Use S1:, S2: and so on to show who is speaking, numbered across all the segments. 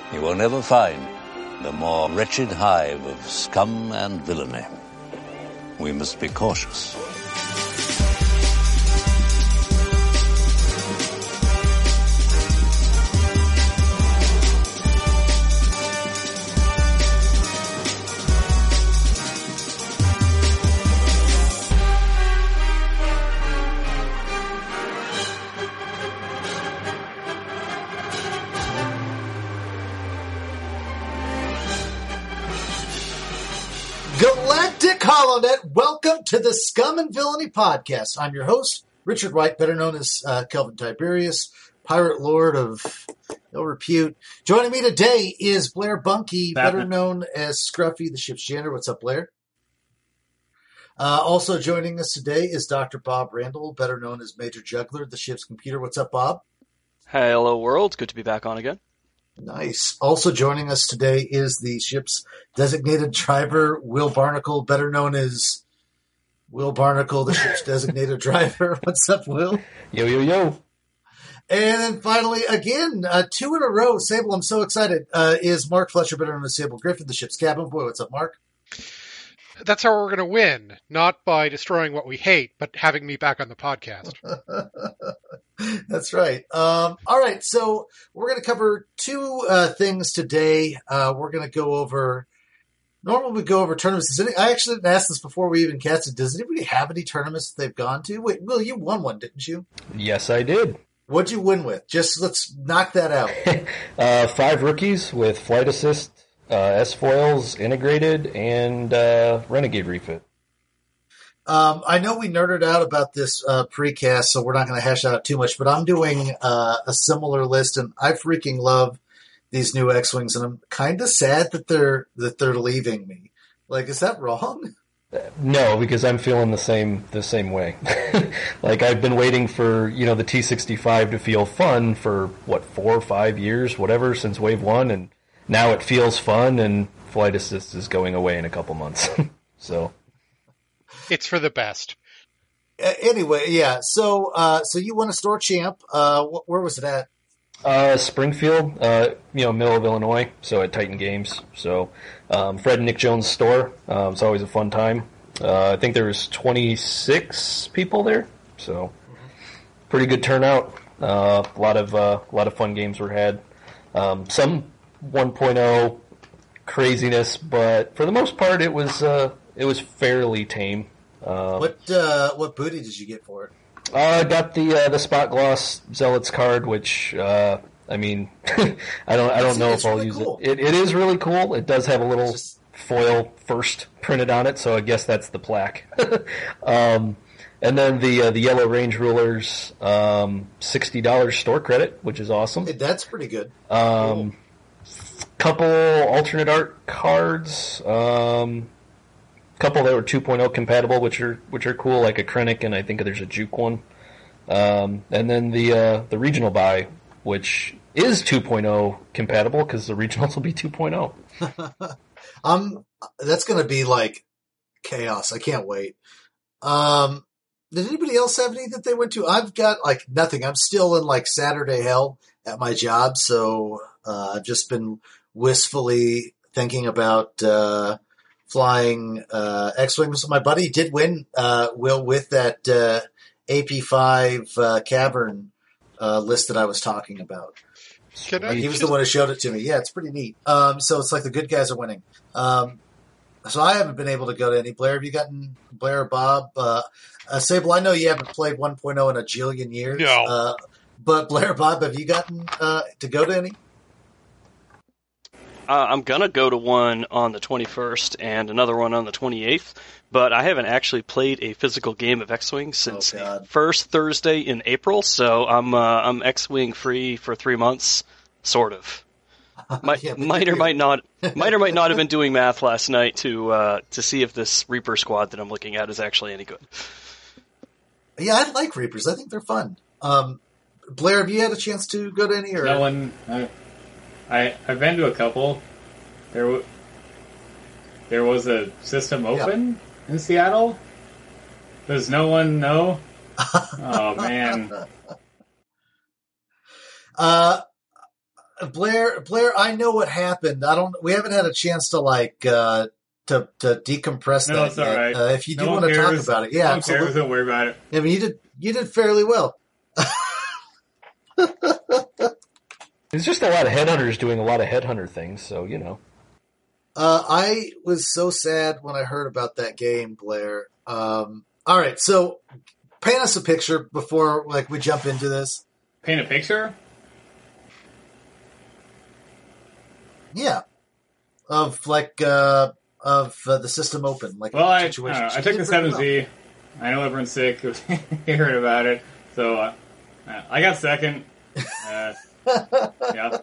S1: You will never find the more wretched hive of scum and villainy. We must be cautious.
S2: Galactic HoloNet, welcome to the Scum and Villainy Podcast. I'm your host, Richard White, better known as Kelvin Tiberius, Pirate Lord of ill repute. Joining me today is Blair Bunky, better known as Scruffy, the ship's janitor. What's up, Blair? Also joining us today is Dr. Bob Randall, better known as Major Juggler, the ship's computer. What's up, Bob?
S3: Hey, hello, world. Good to be back on again.
S2: Nice. Also joining us today is the ship's designated driver, Will Barnacle, better known as Will Barnacle, the ship's designated driver. What's up, Will?
S4: Yo, yo, yo.
S2: And then finally, again, 2 in a row, Sable, I'm so excited, is Mark Fletcher, better known as Sable Griffin, the ship's cabin boy. What's up, Mark?
S5: That's how we're going to win, not by destroying what we hate, but having me back on the podcast.
S2: That's right. All right, so we're going to cover 2 things today. We're going to go over, normally we go over tournaments. I actually didn't ask this before we even cast it. Does anybody have any tournaments that they've gone to? Wait, Will, you won one, didn't you?
S4: Yes, I did.
S2: What'd you win with? Just let's knock that out.
S4: 5 rookies with flight assist, S-foils integrated, and Renegade refit.
S2: I know we nerded out about this precast, so we're not going to hash out too much, but I'm doing a similar list, and I freaking love these new X-Wings, and I'm kind of sad that they're leaving me. Like, is that wrong?
S4: No, because I'm feeling the same way. Like, I've been waiting for, the T-65 to feel fun for, 4 or 5 years, whatever, since Wave 1, and now it feels fun, and flight assist is going away in a couple months. So...
S5: It's for the best.
S2: Anyway, yeah. So you won a store champ. Where was it at?
S4: Springfield, middle of Illinois. So at Titan Games. So Fred and Nick Jones' store. It's always a fun time. I think there was 26 people there. So pretty good turnout. A lot of fun games were had. Some 1.0 craziness, but for the most part, it was fairly tame.
S2: What booty did you get for it?
S4: I got the Spot Gloss Zealots card, which I don't know if I'll use
S2: cool.
S4: it. It is really cool. It does have a little foil first printed on it, so I guess that's the plaque. And then the Yellow Range Rulers, $60 store credit, which is awesome.
S2: That's pretty good.
S4: Cool. Couple alternate art cards. Couple that were 2.0 compatible, which are cool, like a Krennic, and I think there's a Juke one. And then the regional buy, which is 2.0 compatible because the regionals will be 2.0.
S2: That's going to be like chaos. I can't wait. Did anybody else have any that they went to? I've got like nothing. I'm still in like Saturday hell at my job, so I've just been wistfully thinking about flying X-Wings. My buddy did win, Will, with that AP5 Cavern list that I was talking about. He was the one who showed it to me. Yeah, it's pretty neat. So it's like the good guys are winning. So I haven't been able to go to any. Blair, have you gotten Blair or Bob? Sable, I know you haven't played 1.0 in a jillion years.
S5: No.
S2: But Blair, Bob, have you gotten to go to any?
S3: I'm going to go to one on the 21st and another one on the 28th, but I haven't actually played a physical game of X-Wing since the first Thursday in April, so I'm X-Wing free for 3 months, sort of. Might or might not have been doing math last night to see if this Reaper squad that I'm looking at is actually any good.
S2: Yeah, I like Reapers. I think they're fun. Blair, have you had a chance to go to any? Or?
S6: No one. I've been to a couple. There was a system open in Seattle. Does no one know? Oh man.
S2: Blair, I know what happened. We haven't had a chance to to decompress
S6: No,
S2: that
S6: it's
S2: yet.
S6: all right.
S2: If you do want to talk about it, yeah, absolutely.
S6: Cares, don't worry about it.
S2: I mean, you did fairly well.
S4: There's just a lot of headhunters doing a lot of headhunter things, so you know.
S2: I was so sad when I heard about that game, Blair. All right, so paint us a picture before we jump into this.
S6: Paint a picture?
S2: Yeah, of the system open.
S6: I
S2: situation.
S6: I took the 7Z. I know everyone's sick. You heard about it, so I got second. Yeah.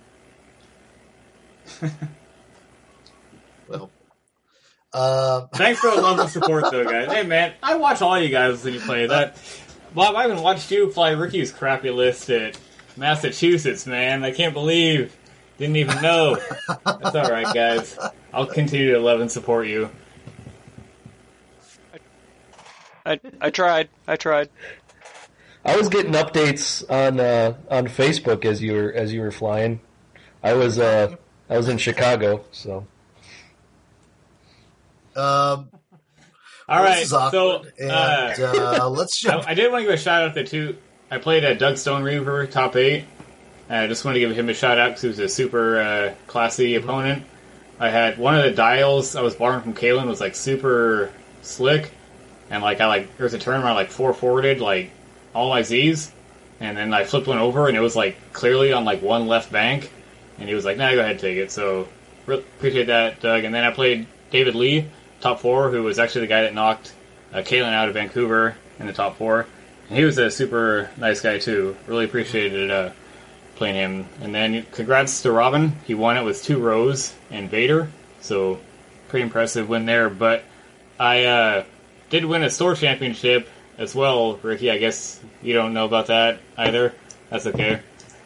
S2: Well,
S6: thanks for the love and support, though, guys. Hey, man, I watch all you guys when you play that. Bob, I even watched you fly Ricky's crappy list at Massachusetts, man. I can't believe. Didn't even know. That's all right, guys. I'll continue to love and support you.
S3: I tried.
S4: I was getting updates on Facebook as you were flying. I was in Chicago, so.
S6: All right, so
S2: let's jump.
S6: I did want to give a shout out to I played Doug Stone Reaver top 8. I just want to give him a shout out because he was a super classy opponent. I had one of the dials I was borrowing from Kalen was super slick, and there was a turn where I 4-forwarded all my Z's, and then I flipped one over and it was clearly on one left bank, and he was like, "Nah, go ahead and take it." So appreciate that, Doug. And then I played David Lee, top 4, who was actually the guy that knocked Kalen out of Vancouver in the top 4. And he was a super nice guy too. Really appreciated playing him. And then congrats to Robin. He won it with 2 rows and Vader. So pretty impressive win there. But I did win a store championship as well, Ricky. I guess you don't know about that either. That's okay.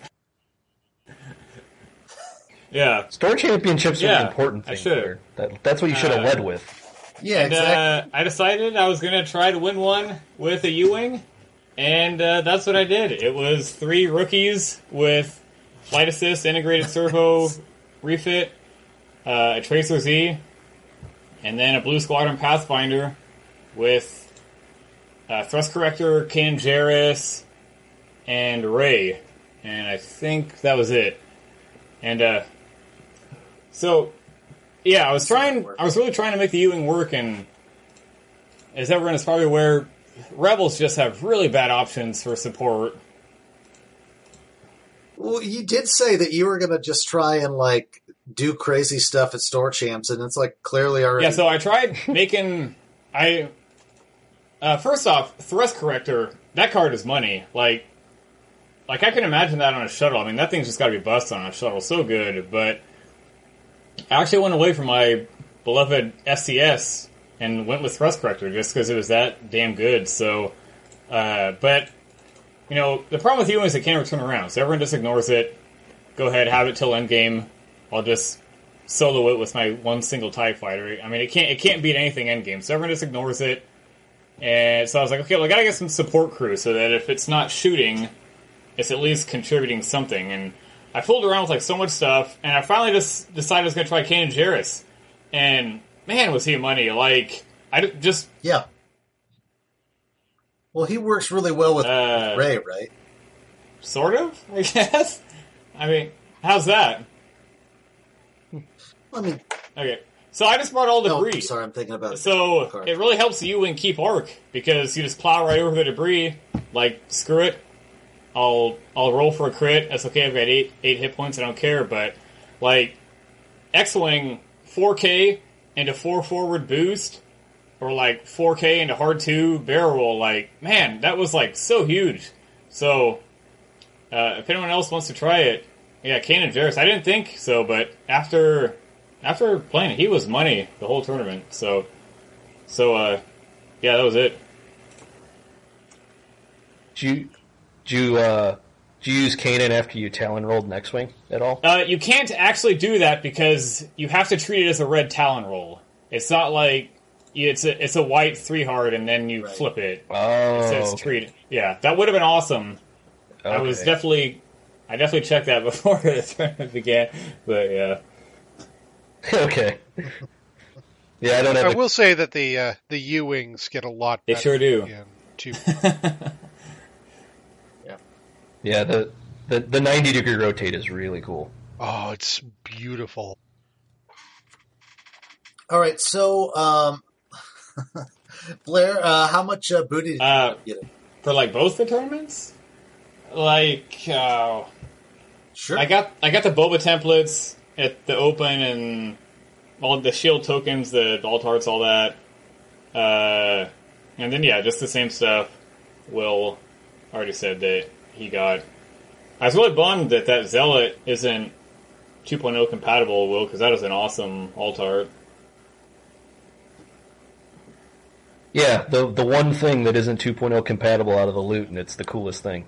S6: Yeah.
S4: Store championships are an important thing.
S6: I should.
S4: That's what you should have led with.
S2: Yeah, exactly.
S6: I decided I was going to try to win one with a U-Wing, and that's what I did. It was 3 rookies with flight assist, integrated servo refit, a Tracer Z, and then a Blue Squadron Pathfinder with thrust corrector, Kanan Jarrus, and Ray. And I think that was it. And so, yeah, I was really trying to make the U-Wing work, and as everyone is probably aware, Rebels just have really bad options for support.
S2: Well, you did say that you were going to just try and do crazy stuff at store champs, and it's clearly already.
S6: Yeah, so I tried making. First off, thrust corrector. That card is money. I can imagine that on a shuttle. I mean, that thing's just got to be busted on a shuttle. So good, but I actually went away from my beloved SCS and went with thrust corrector just because it was that damn good. So, but the problem with you is it can't return around, so everyone just ignores it. Go ahead, have it till endgame. I'll just solo it with my one single TIE fighter. I mean, it can't beat anything endgame, so everyone just ignores it. And so I was like, okay, well, I gotta get some support crew so that if it's not shooting, it's at least contributing something. And I fooled around with so much stuff, and I finally just decided I was gonna try Kanan Jarrus. And man, was he money!
S2: Yeah. Well, he works really well with Ray, right?
S6: Sort of, I guess. I mean, how's that?
S2: I mean,
S6: okay. So I just brought all debris.
S2: I'm sorry, I'm thinking about it.
S6: So it really helps you and keep arc because you just plow right over the debris. Screw it. I'll roll for a crit. That's okay. I've got eight hit points. I don't care. But X-Wing 4K into 4 forward boost, or 4K into hard 2 barrel roll. Man, that was so huge. So if anyone else wants to try it, yeah, Kanan Jarrus. I didn't think so, but after playing it, he was money the whole tournament. So yeah, that was it.
S4: Did you use Kanan after you Talon rolled an X-Wing at all?
S6: You can't actually do that because you have to treat it as a red Talon roll. It's not it's a white 3 hard and then you flip it.
S4: Oh,
S6: it says treat. Yeah, that would have been awesome. Okay. I was definitely I definitely checked that before the tournament began, but yeah.
S4: Okay. Yeah, I don't have.
S5: I will say that the U-wings get a lot
S6: They
S5: better.
S6: sure do.
S4: Yeah, the 90-degree rotate is really cool.
S5: Oh, it's beautiful.
S2: All right, so Blair, how much booty did you get?
S6: For like both the tournaments? Like,
S2: sure.
S6: I got the Boba templates at the Open and all the shield tokens, the alt hearts, all that. And then just the same stuff. Will already said that he got. I was really bummed that Zealot isn't 2.0 compatible, Will, because that is an awesome alt art.
S4: Yeah, the one thing that isn't 2.0 compatible out of the loot, and it's the coolest thing.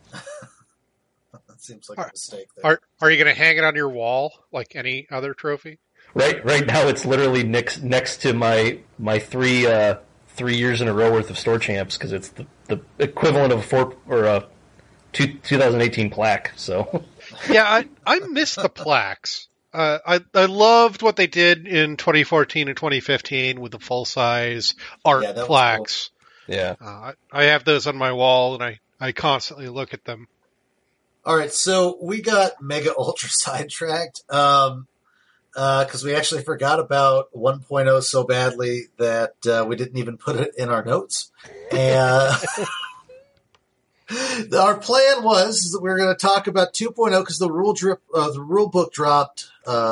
S2: That seems like a mistake there.
S5: Are you going to hang it on your wall like any other trophy?
S4: Right now it's literally next to my 3 years in a row worth of store champs, because it's the equivalent of a 2018 plaque. So
S5: yeah, I miss the plaques. I loved what they did in 2014 and 2015 with the full size art plaques.
S2: Cool.
S4: Yeah,
S5: I have those on my wall, and I constantly look at them.
S2: All right, so we got mega ultra sidetracked because we actually forgot about 1.0 so badly that we didn't even put it in our notes. And our plan was that we were going to talk about 2.0 because the rule book dropped.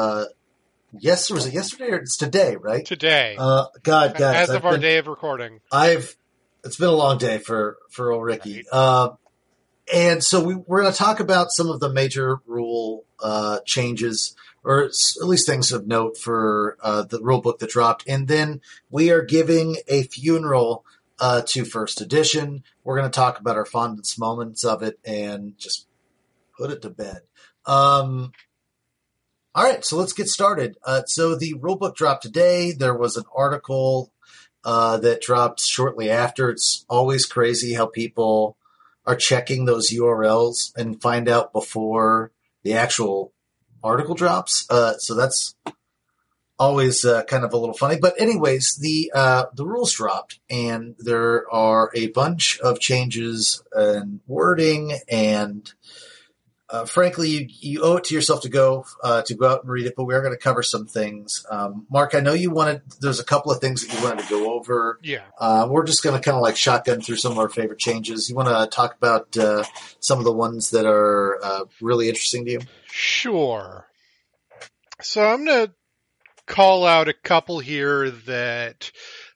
S2: Was it yesterday or it's today? Right,
S5: today.
S2: God, guys,
S5: as of our day of recording,
S2: it's been a long day for old Ricky.
S5: Right.
S2: And so we're going to talk about some of the major rule changes, or at least things of note for the rule book that dropped. And then we are giving a funeral to First Edition. We're going to talk about our fondest moments of it and just put it to bed. All right, so let's get started. So the rule book dropped today. There was an article that dropped shortly after. It's always crazy how people are checking those URLs and find out before the actual article drops. So that's always kind of a little funny. But anyways, the rules dropped, and there are a bunch of changes and wording, and frankly, you owe it to yourself to go out and read it, but we are going to cover some things. Mark, I know there's a couple of things that you wanted to go over.
S5: Yeah.
S2: We're just going to kind of like shotgun through some of our favorite changes. You want to talk about some of the ones that are really interesting to you?
S5: Sure. So I'm going to call out a couple here that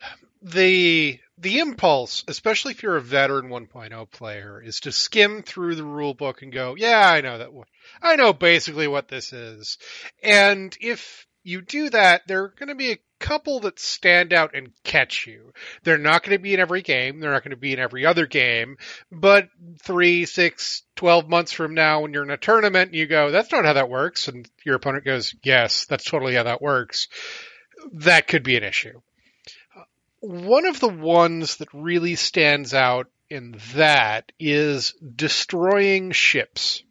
S5: the impulse, especially if you're a veteran 1.0 player, is to skim through the rule book and go, yeah, I know basically what this is. And if you do that, there are going to be a couple that stand out and catch you. They're not going to be in every game. They're not going to be in every other game. But 3, 6, 12 months from now, when you're in a tournament and you go, that's not how that works, and your opponent goes, yes, that's totally how that works, that could be an issue. One of the ones that really stands out in that is destroying ships.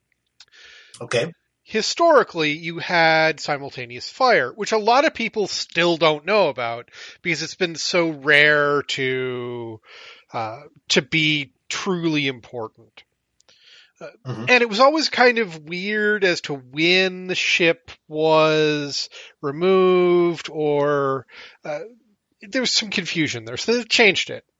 S2: Okay.
S5: Historically, you had simultaneous fire, which a lot of people still don't know about because it's been so rare to be truly important. And it was always kind of weird as to when the ship was removed, or there was some confusion there, so they changed it.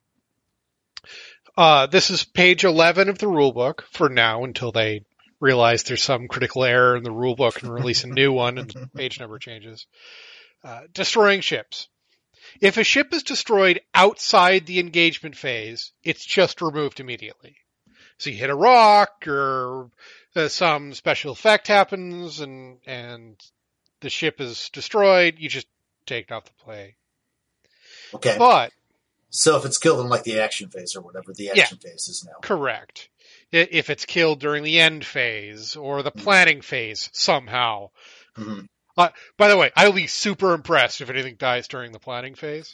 S5: This is page 11 of the rulebook for now until they realize there's some critical error in the rulebook and release a new one and the page number changes. Destroying ships. If a ship is destroyed outside the engagement phase, it's just removed immediately. So you hit a rock or some special effect happens and the ship is destroyed, you just take it off the play.
S2: Okay.
S5: But
S2: so if it's killed in like the action phase or whatever the action phase is now.
S5: Correct. If it's killed during the end phase or the planning phase somehow.
S2: Mm-hmm.
S5: By the way, I'll be super impressed if anything dies during the planning phase.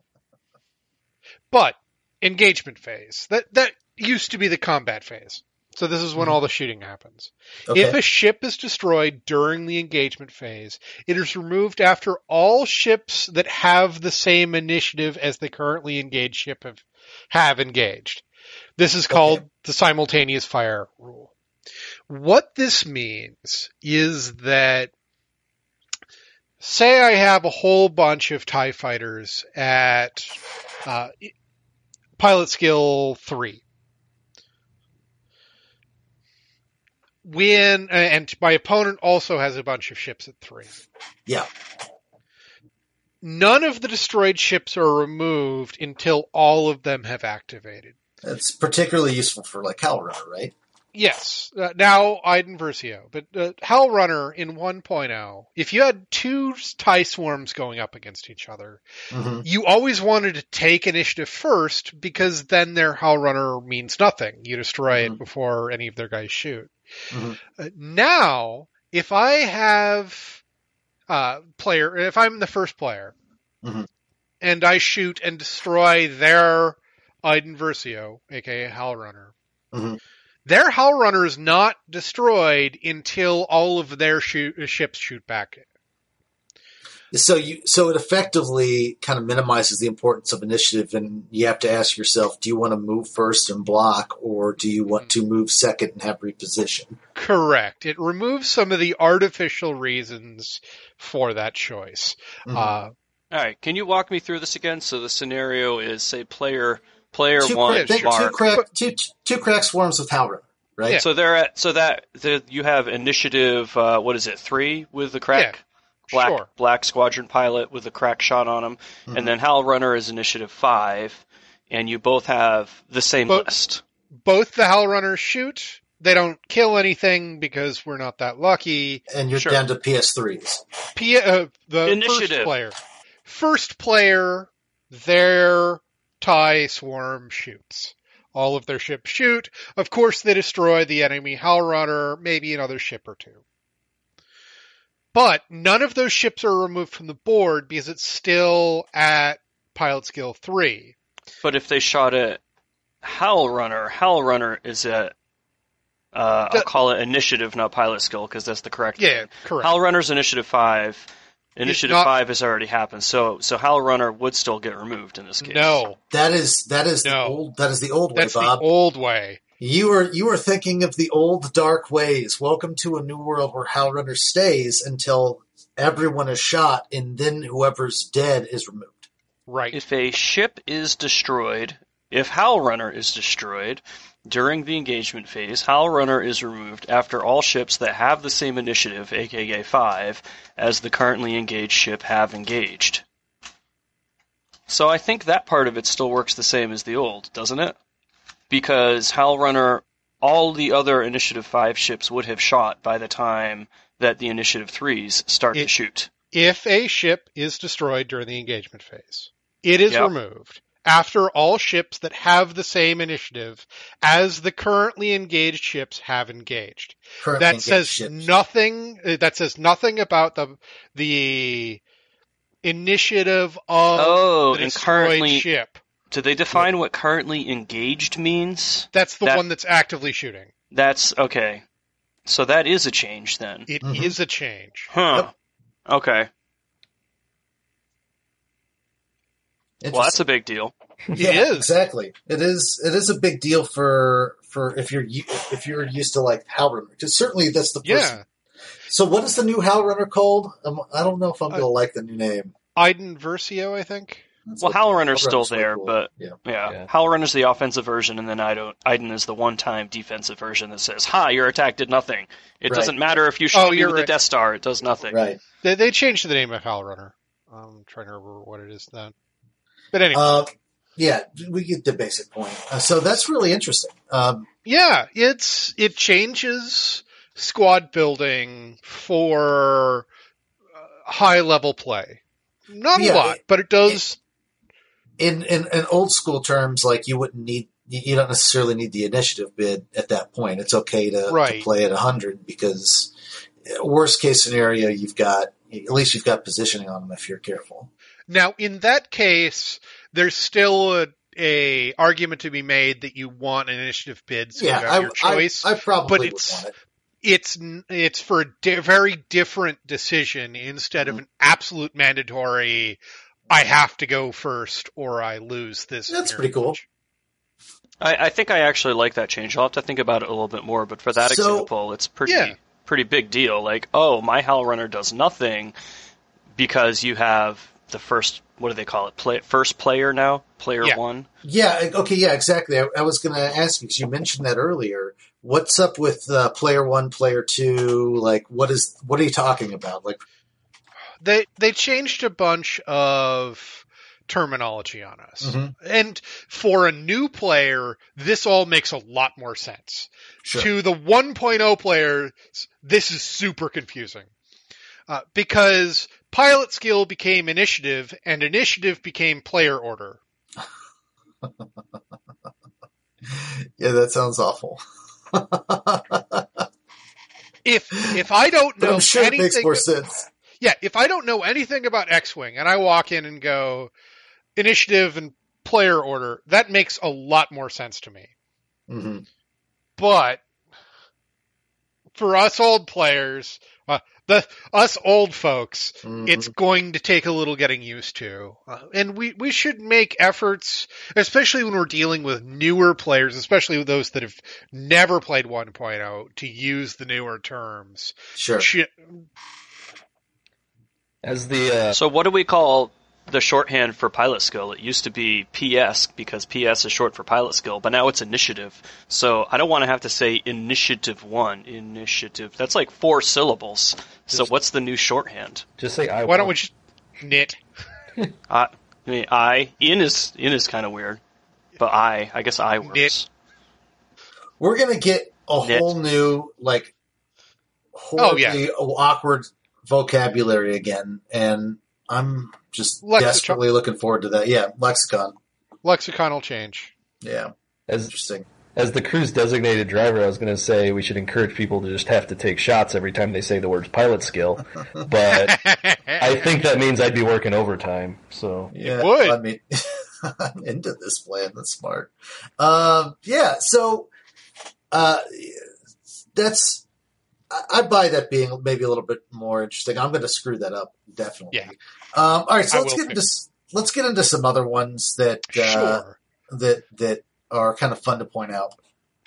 S5: But engagement phase, that used to be the combat phase. So this is when all the shooting happens.
S2: Okay.
S5: If a ship is destroyed during the engagement phase, it is removed after all ships that have the same initiative as the currently engaged ship have engaged. This is called the simultaneous fire rule. What this means is that, say I have a whole bunch of TIE fighters at pilot skill 3. And my opponent also has a bunch of ships at 3.
S2: Yeah.
S5: None of the destroyed ships are removed until all of them have activated.
S2: That's particularly useful for like Hell Runner, right?
S5: Yes. Now Iden Versio. But Hell Runner in 1.0, if you had 2 TIE swarms going up against each other, you always wanted to take initiative first because then their Hell Runner means nothing. You destroy it before any of their guys shoot. Now, if I have if I'm the first player and I shoot and destroy their Iden Versio, aka Hell Runner, their Hell Runner is not destroyed until all of their ships shoot back.
S2: So it effectively kind of minimizes the importance of initiative, and you have to ask yourself, do you want to move first and block, or do you want to move second and have reposition?
S5: Correct. It removes some of the artificial reasons for that choice.
S3: All right, can you walk me through this again? So the scenario is, say, player
S2: two
S3: one,
S2: two crack swarms with Hell Runner, right?
S3: Yeah. You have initiative. What is it? 3 with the crack.
S5: Yeah.
S3: Black squadron pilot with a crack shot on him, and then Hell Runner is initiative 5, and you both have the same list. Both
S5: the Hell Runners shoot. They don't kill anything because we're not that lucky.
S2: And you're down to PS3s.
S5: The
S3: initiative.
S5: First player, their TIE swarm shoots. All of their ships shoot. Of course, they destroy the enemy Hell Runner, maybe another ship or 2. But none of those ships are removed from the board because it's still at pilot skill 3.
S3: But if they shot at Hell Runner is at, I'll call it initiative, not pilot skill, because that's the correct thing.
S5: Correct.
S3: Hell Runner's initiative 5. Initiative 5 has already happened, so Hell Runner would still get removed in this case.
S5: No.
S2: That is the old way, Bob.
S5: That's the old way.
S2: You were thinking of the old dark ways. Welcome to a new world where Hell Runner stays until everyone is shot, and then whoever's dead is removed.
S5: Right.
S3: If a ship is destroyed, if Hell Runner is destroyed during the engagement phase, Hell Runner is removed after all ships that have the same initiative, aka 5, as the currently engaged ship have engaged. So I think that part of it still works the same as the old, doesn't it? Because Hell Runner, all the other Initiative 5 ships would have shot by the time that the Initiative 3s start to shoot.
S5: If a ship is destroyed during the engagement phase, it is removed after all ships that have the same initiative as the currently engaged ships have engaged. That says nothing about the initiative of the destroyed ship.
S3: Do they define what currently engaged means?
S5: That's the one that's actively shooting.
S3: That's okay. So that is a change then.
S5: It is a change.
S3: Huh. Yep. Okay. Well, that's a big deal.
S5: It is.
S2: Exactly. It is a big deal for if you're used to like Hell Runner, because certainly that's the first. Yeah. So what is the new Hell Runner called? I don't know if I'm going to like the new name.
S5: Iden Versio, I think.
S3: Hell Runner's still there, cool. But yeah. Hell Runner's the offensive version, and then Iden is the one-time defensive version that says, "Ha, your attack did nothing. It doesn't matter if you shoot me with the Death Star; it does nothing."
S2: Right.
S5: They changed the name of Hell Runner. I'm trying to remember what it is then. But anyway.
S2: Yeah, we get the basic point. So that's really interesting.
S5: It changes squad building for high-level play. Not a lot, but it does...
S2: In old school terms, like you don't necessarily need the initiative bid at that point. It's okay to play at 100 because worst case scenario, at least you've got positioning on them if you're careful.
S5: Now, in that case, there's still a argument to be made that you want an initiative bid, so you have your choice.
S2: I probably
S5: but
S2: would want it.
S5: It's for a very different decision instead of an absolute mandatory. I have to go first, or I lose this.
S2: That's pretty cool.
S3: I think I actually like that change. I'll have to think about it a little bit more, but for that example, it's pretty big deal. Like, oh, my Howl Runner does nothing because you have the first, what do they call it? First player now? Player one?
S2: Yeah, okay, yeah, exactly. I was going to ask you, because you mentioned that earlier. What's up with player one, player two? Like, what are you talking about? Like,
S5: They changed a bunch of terminology on us. Mm-hmm. And for a new player, this all makes a lot more sense. Sure. To the 1.0 players, this is super confusing. Because pilot skill became initiative, and initiative became player order.
S2: Yeah, that sounds awful.
S5: If I don't know
S2: I'm sure
S5: anything,
S2: it makes more sense.
S5: Yeah, if I don't know anything about X-Wing and I walk in and go initiative and player order, that makes a lot more sense to me.
S2: Mm-hmm.
S5: But for us old players, us old folks, it's going to take a little getting used to. And we should make efforts, especially when we're dealing with newer players, especially with those that have never played 1.0, to use the newer terms.
S2: Sure.
S3: So what do we call the shorthand for pilot skill? It used to be PS, because PS is short for pilot skill, but now it's initiative. So I don't want to have to say initiative 1. Initiative. That's like 4 syllables. So what's the new shorthand?
S4: Just say I.
S5: Why don't we just knit?
S3: In is kind of weird, but I guess I works.
S5: Knit.
S2: We're gonna get a whole new, like, horribly awkward vocabulary again, and I'm just desperately looking forward to that. Yeah, lexicon.
S5: Lexicon will change.
S2: Yeah, interesting.
S4: As the crew's designated driver, I was going to say we should encourage people to just have to take shots every time they say the words pilot skill, but I think that means I'd be working overtime. So
S2: yeah,
S5: it would.
S2: I mean, I'm into this plan. That's smart. Yeah, so that's. I buy that being maybe a little bit more interesting. I'm going to screw that up, definitely.
S5: Yeah.
S2: All right, so let's get into some other ones that that are kind of fun to point out.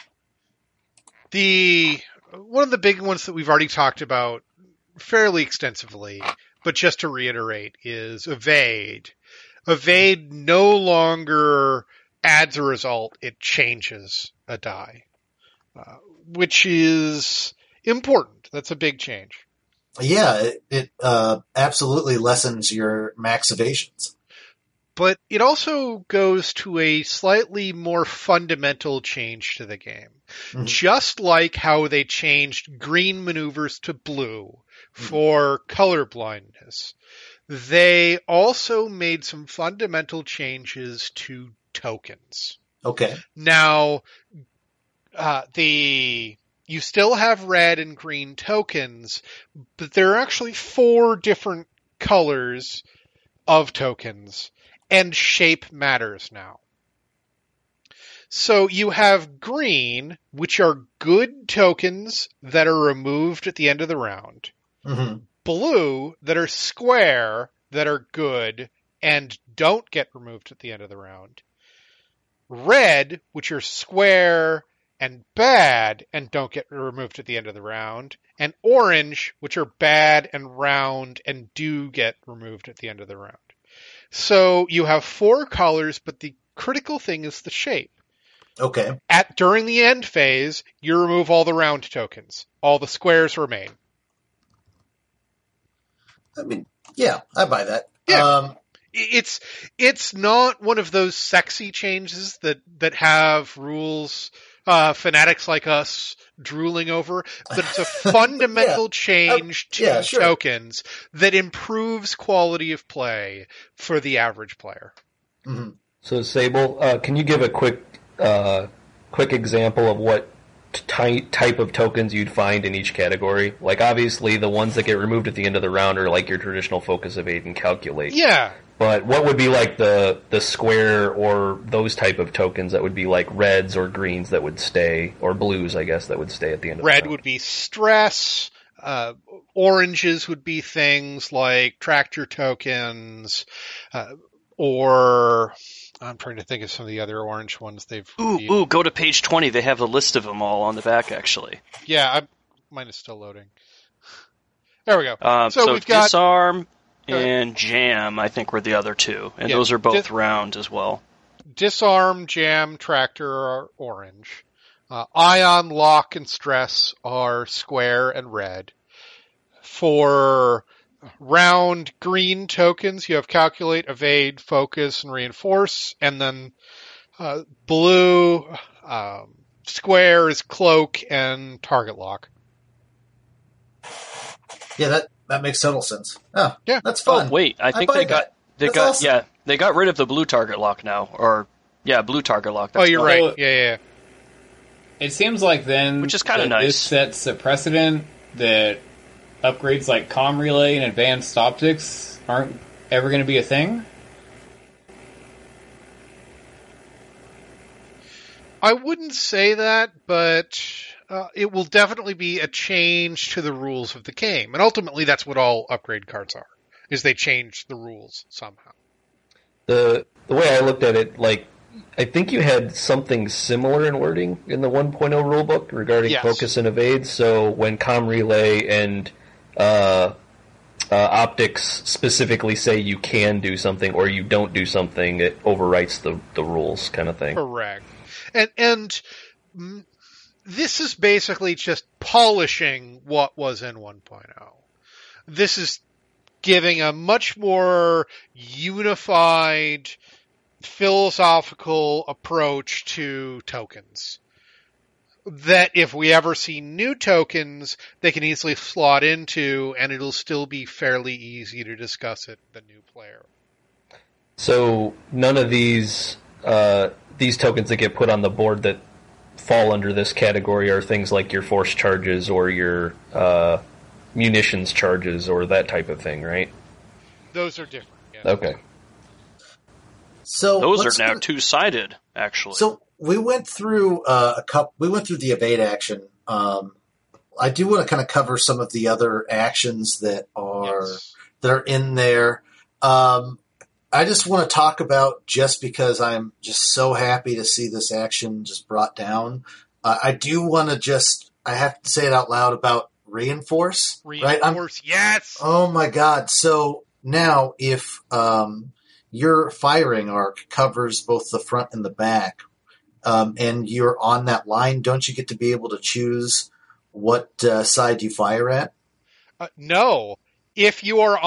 S5: One of the big ones that we've already talked about fairly extensively, but just to reiterate, is evade. Evade no longer adds a result; it changes a die, which is important. That's a big change.
S2: Yeah, it absolutely lessens your max evasions.
S5: But it also goes to a slightly more fundamental change to the game. Mm-hmm. Just like how they changed green maneuvers to blue for color blindness, they also made some fundamental changes to tokens.
S2: Okay.
S5: Now, you still have red and green tokens, but there are actually 4 different colors of tokens, and shape matters now. So you have green, which are good tokens that are removed at the end of the round.
S2: Mm-hmm.
S5: Blue, that are square, that are good, and don't get removed at the end of the round. Red, which are square and bad and don't get removed at the end of the round, and orange, which are bad and round and do get removed at the end of the round. So you have 4 colors, but the critical thing is the shape.
S2: Okay.
S5: During the end phase, you remove all the round tokens. All the squares remain.
S2: I mean, yeah, I buy that.
S5: Yeah. It's not one of those sexy changes that have rules fanatics like us drooling over, but it's a fundamental change to tokens that improves quality of play for the average player.
S2: Mm-hmm.
S4: So, Sable, can you give a quick example of what type of tokens you'd find in each category. Like, obviously, the ones that get removed at the end of the round are like your traditional Focus, Evade, and Calculate.
S5: Yeah.
S4: But what would be like the square or those type of tokens that would be like reds or greens that would stay, or blues, I guess, that would stay at the end of the round?
S5: Red would be stress. Oranges would be things like tractor tokens, or I'm trying to think of some of the other orange ones they've.
S3: Go to page 20. They have a list of them all on the back, actually.
S5: Yeah, mine is still loading. There we go.
S3: So
S5: we've got
S3: Disarm and Jam, I think, were the other two, and those are both round as well.
S5: Disarm, Jam, Tractor are orange. Ion, Lock, and Stress are square and red. For round green tokens, you have Calculate, Evade, Focus, and Reinforce. And then blue square is Cloak and Target Lock.
S2: Yeah, that makes total sense. Oh, yeah, that's fun.
S3: Oh, wait, I think they got awesome. They got rid of the blue Target Lock now, blue Target Lock.
S5: That's you're right. Yeah.
S6: It seems like then,
S3: which is kind of nice.
S6: This sets a precedent that upgrades like comm relay and advanced optics aren't ever going to be a thing.
S5: I wouldn't say that, but it will definitely be a change to the rules of the game. And ultimately, that's what all upgrade cards are, is they change the rules somehow.
S4: The way I looked at it, like, I think you had something similar in wording in the 1.0 rulebook regarding Focus and Evade. So when comm relay and optics specifically say you can do something or you don't do something, it overwrites the rules, kind of thing.
S5: Correct. And this is basically just polishing what was in 1.0. This is giving a much more unified philosophical approach to tokens. That if we ever see new tokens, they can easily slot into, and it'll still be fairly easy to discuss it with the new player.
S4: So none of these tokens that get put on the board that fall under this category are things like your force charges or your munitions charges or that type of thing, right?
S5: Those are different. Yes.
S4: Okay.
S2: So
S3: those are now two-sided, actually.
S2: So we went through We went through the evade action. I do want to kind of cover some of the other actions that are in there. I just want to talk about, just because I'm just so happy to see this action just brought down. I do want to I have to say it out loud about Reinforce.
S5: Reinforce, yes!
S2: Oh my God. So now if your firing arc covers both the front and the back, and you're on that line, don't you get to be able to choose what side you fire at?
S5: No. If you are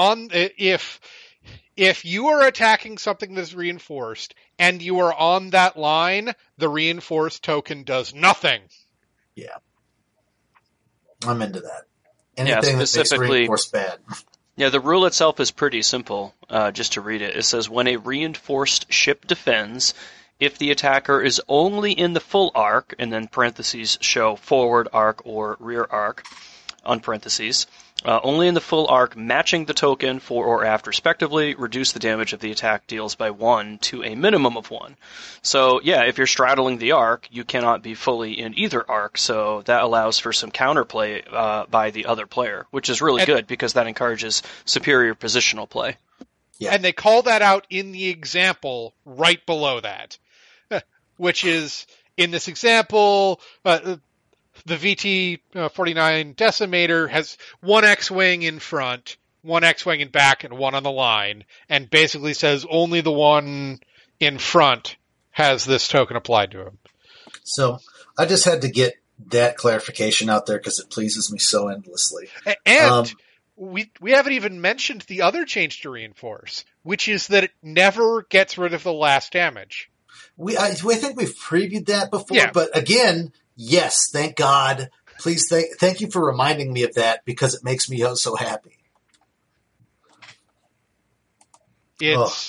S5: if you are attacking something that's reinforced and you are on that line, the reinforced token does nothing.
S2: Yeah. I'm into that. Anything that makes reinforced bad.
S3: Yeah, the rule itself is pretty simple, just to read it. It says, when a reinforced ship defends, if the attacker is only in the full arc, and then parentheses show forward arc or rear arc, on parentheses, only in the full arc matching the token for or after respectively, reduce the damage of the attack deals by 1 to a minimum of 1. So, yeah, if you're straddling the arc, you cannot be fully in either arc, so that allows for some counterplay by the other player, which is really good because that encourages superior positional play.
S5: Yeah. And they call that out in the example right below that, which is, in this example, the VT-49 Decimator has one X-Wing in front, one X-Wing in back, and one on the line, and basically says only the one in front has this token applied to him.
S2: So I just had to get that clarification out there because it pleases me so endlessly.
S5: And we haven't even mentioned the other change to Reinforce, which is that it never gets rid of the last damage.
S2: I think we've previewed that before, but again... Yes, thank God. Please, thank you for reminding me of that because it makes me so happy.
S5: It's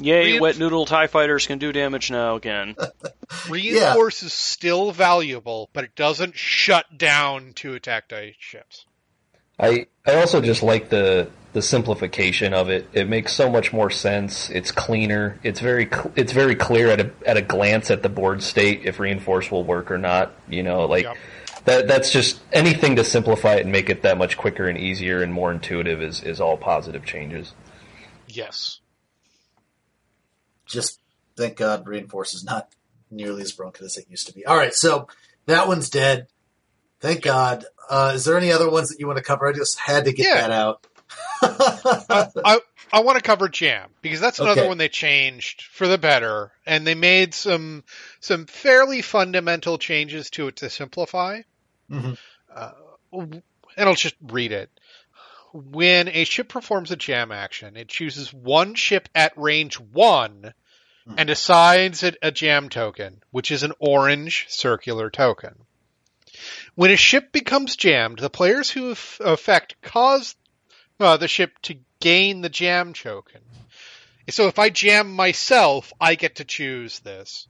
S3: Yay, wet noodle TIE fighters can do damage now again.
S5: Reinforce is still valuable, but it doesn't shut down 2 attack dice ships.
S4: I also just like the simplification of it. It makes so much more sense. It's cleaner. It's very clear at a glance at the board state if reinforce will work or not.
S5: Yep.
S4: That's just anything to simplify it and make it that much quicker and easier and more intuitive is all positive changes.
S5: Yes.
S2: Just thank God reinforce is not nearly as broken as it used to be. All right, so that one's dead. Thank God. Is there any other ones that you want to cover? I just had to get that out.
S5: I want to cover Jam, because that's another one they changed for the better, and they made some fairly fundamental changes to it to simplify.
S2: Mm-hmm.
S5: And I'll just read it. When a ship performs a Jam action, it chooses one ship at range 1 and assigns it a Jam token, which is an orange circular token. When a ship becomes jammed, the players who affect cause the ship to gain the Jam token. So if I jam myself, I get to choose this.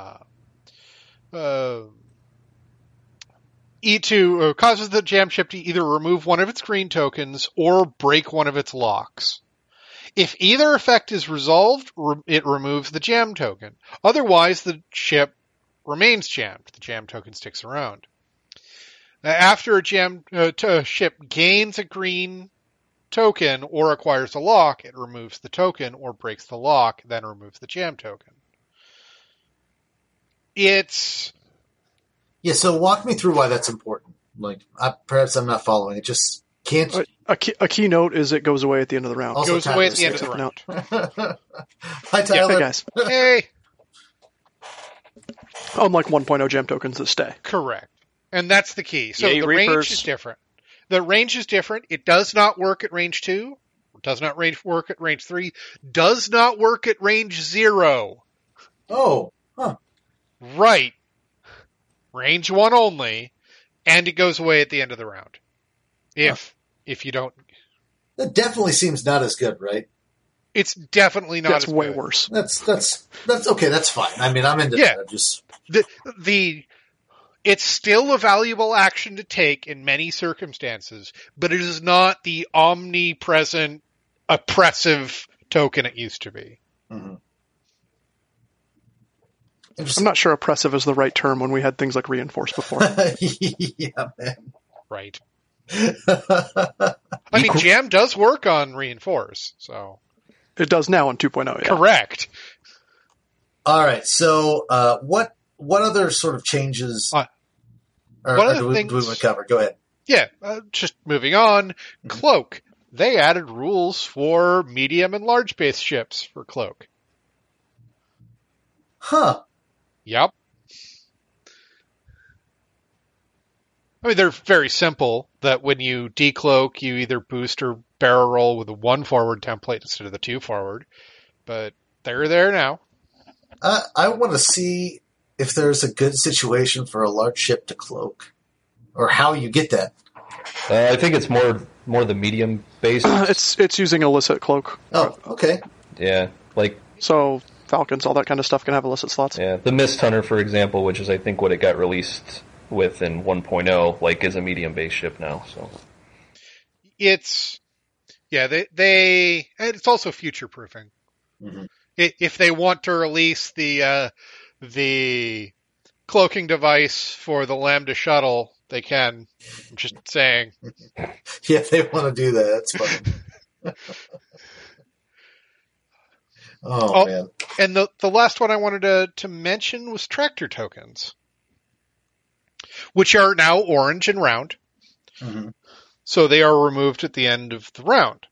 S5: E2 causes the Jam ship to either remove one of its green tokens or break one of its locks. If either effect is resolved, it removes the Jam token. Otherwise, the ship remains jammed. The Jam token sticks around. After a Jam ship gains a green token or acquires a lock, it removes the token or breaks the lock, then removes the Jam token.
S2: So walk me through why that's important. Perhaps I'm not following it. Just can't.
S7: A key note is it goes away at the end of the round.
S2: Also,
S5: goes away at the end of the round.
S2: Hi, Tyler.
S7: Hey, guys.
S5: Hey.
S7: Unlike 1.0 Jam tokens that stay.
S5: Correct. And that's the key. So
S3: Yay,
S5: the
S3: Reapers.
S5: range is different. The range is different. It does not work at range 2. Does not work at range 3. Does not work at range 0.
S2: Oh. Huh.
S5: Right. Range 1 only. And it goes away at the end of the round. If you don't...
S2: That definitely seems not as good, right?
S5: It's definitely not
S7: That's
S5: as
S7: way
S5: good.
S7: worse.
S2: That's okay. That's fine. I mean, I'm into that. Just
S5: it's still a valuable action to take in many circumstances, but it is not the omnipresent, oppressive token it used to be.
S2: Mm-hmm.
S7: I'm not sure oppressive is the right term when we had things like reinforce before.
S2: Yeah, man.
S5: Right. I mean, Jam does work on reinforce, so
S7: It does now in 2.0. Yeah.
S5: correct.
S2: All right. So, what other sort of changes?
S5: One of the
S2: do we
S5: things-
S2: want to cover? Go ahead.
S5: Yeah, just moving on. Cloak. They added rules for medium and large base ships for Cloak.
S2: Huh.
S5: Yep. I mean, they're very simple, that when you decloak, you either boost or barrel roll with a 1 forward template instead of the 2 forward. But they're there now.
S2: I want to see if there's a good situation for a large ship to cloak, or how you get that.
S4: I think it's more the medium base.
S7: It's using illicit cloak.
S2: Oh, okay.
S4: Yeah,
S7: So Falcons, all that kind of stuff can have illicit slots.
S4: Yeah, the Mist Hunter, for example, which is I think what it got released with in 1.0, is a medium base ship now. So
S5: It's it's also future proofing.
S2: Mm-hmm.
S5: If they want to release the cloaking device for the Lambda shuttle, they can. I'm just saying.
S2: Yeah, if they want to do that, that's fine. Oh, man.
S5: And the last one I wanted to mention was tractor tokens, which are now orange and round.
S2: Mm-hmm.
S5: So they are removed at the end of the round.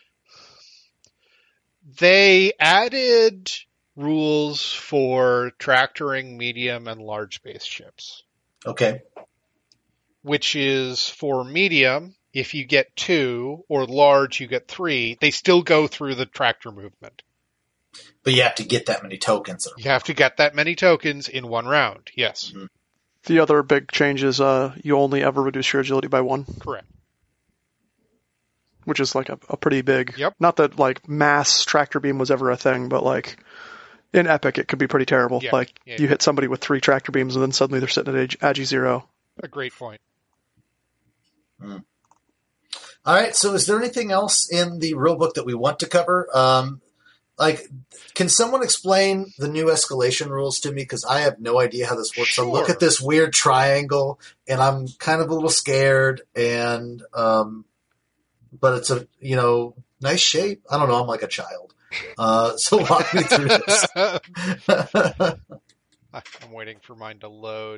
S5: They added rules for tractoring medium and large base ships.
S2: Okay.
S5: Which is for medium, if you get 2, or large, you get 3, they still go through the tractor movement.
S2: But you have to get that many tokens.
S5: You have to get that many tokens in 1 round, yes.
S2: Mm-hmm.
S7: The other big change is you only ever reduce your agility by 1.
S5: Correct.
S7: which is like a pretty big.
S5: Yep.
S7: Not that like mass tractor beam was ever a thing, but like in Epic it could be pretty terrible.
S5: Yeah,
S7: like
S5: yeah.
S7: you hit somebody with 3 tractor beams and then suddenly they're sitting at Agi 0.
S5: A great point.
S2: All right. So, is there anything else in the rule book that we want to cover? Can someone explain the new escalation rules to me? Because I have no idea how this works.
S5: Sure.
S2: So, look at this weird triangle, and I'm kind of a little scared. And but it's a nice shape. I don't know. I'm like a child. So walk me through this.
S5: I'm waiting for mine to load.